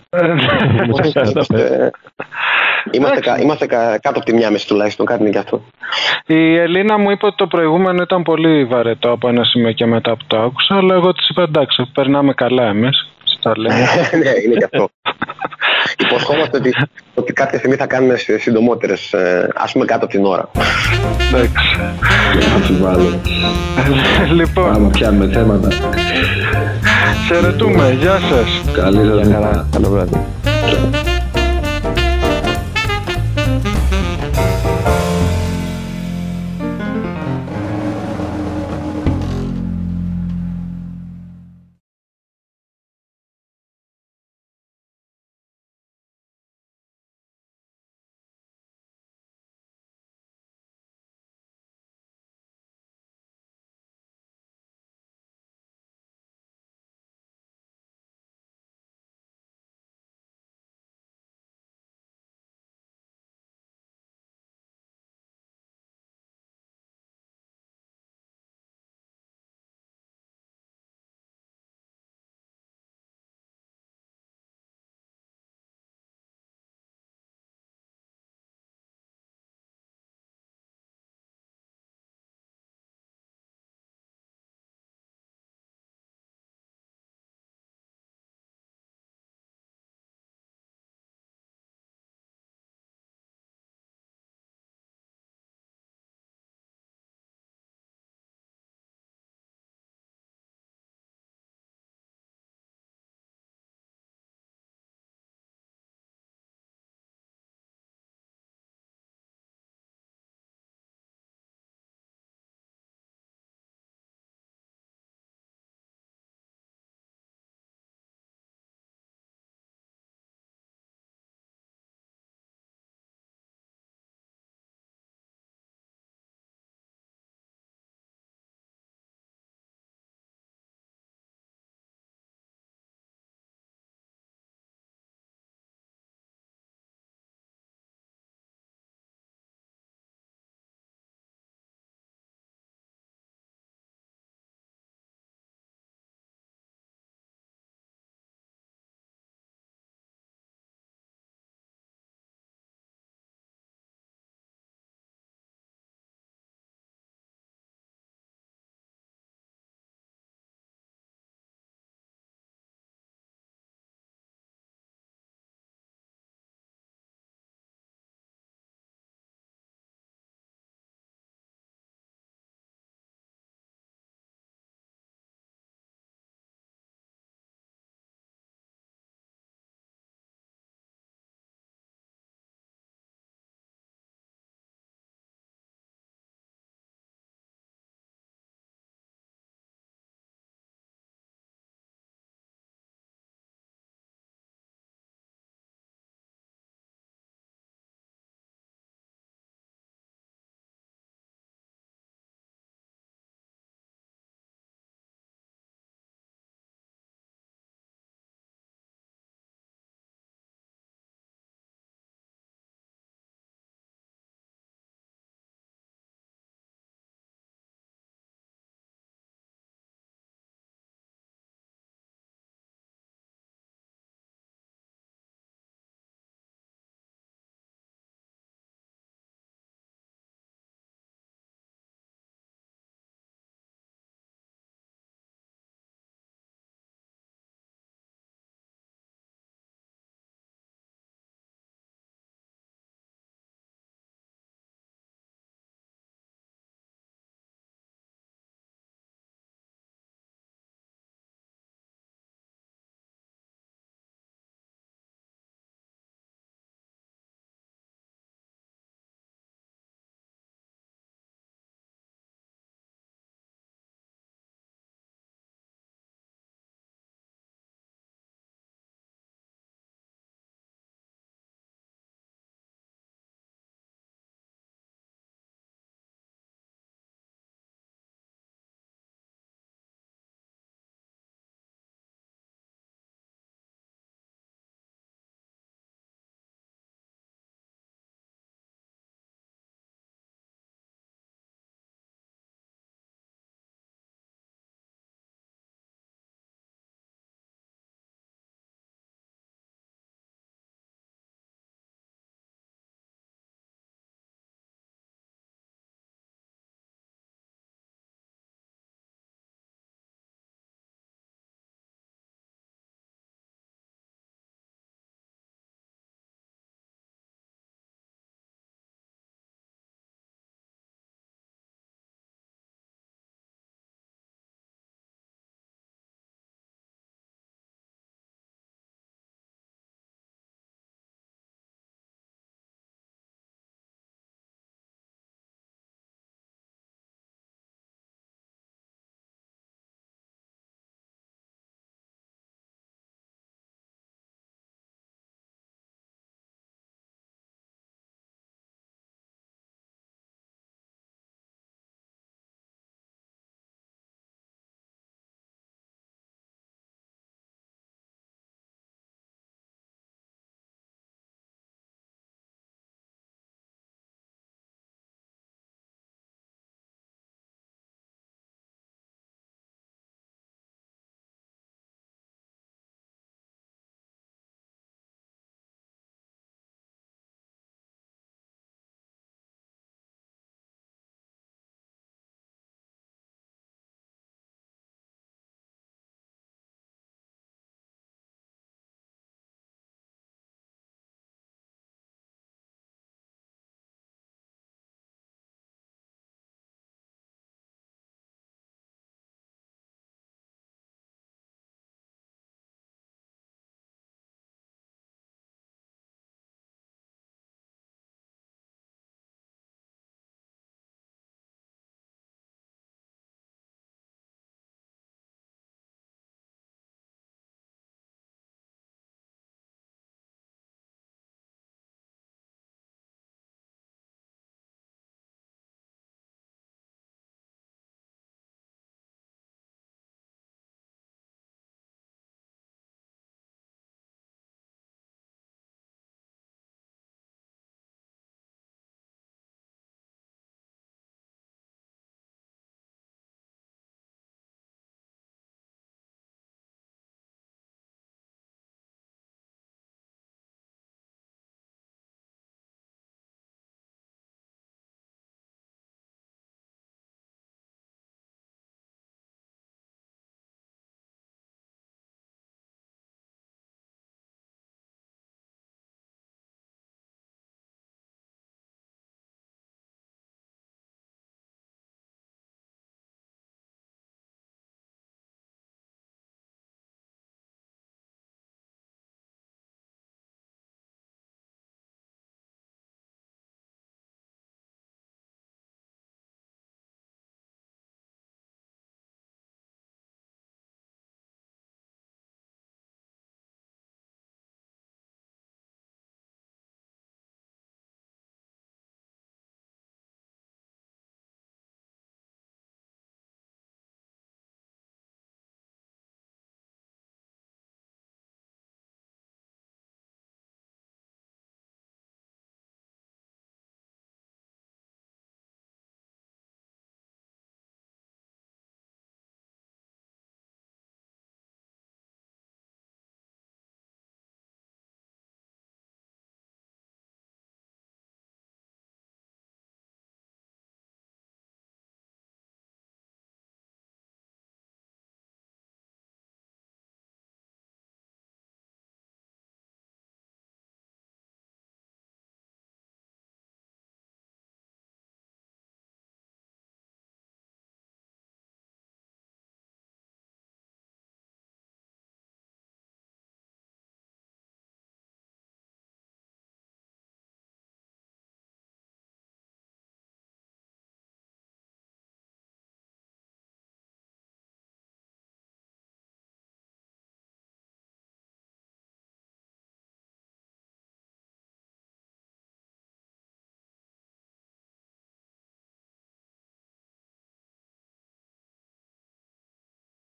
Είμαστε κάτω από τη 1,5 τουλάχιστον, κάτι είναι και αυτό. Η Ελίνα μου είπε ότι το προηγούμενο ήταν πολύ βαρετό από ένα σημείο και μετά που το άκουσα, αλλά εγώ της είπα εντάξει, περνάμε καλά εμείς. Ναι, είναι και αυτό. Υποσχόμαστε ότι κάποια στιγμή θα κάνουμε συντομότερες, ας πούμε κάτω από την ώρα. Εντάξει. Λοιπόν. Άμα πιάνουμε θέματα. Χαιρετούμε, γεια σας. Καλή σας Καλό βράδυ.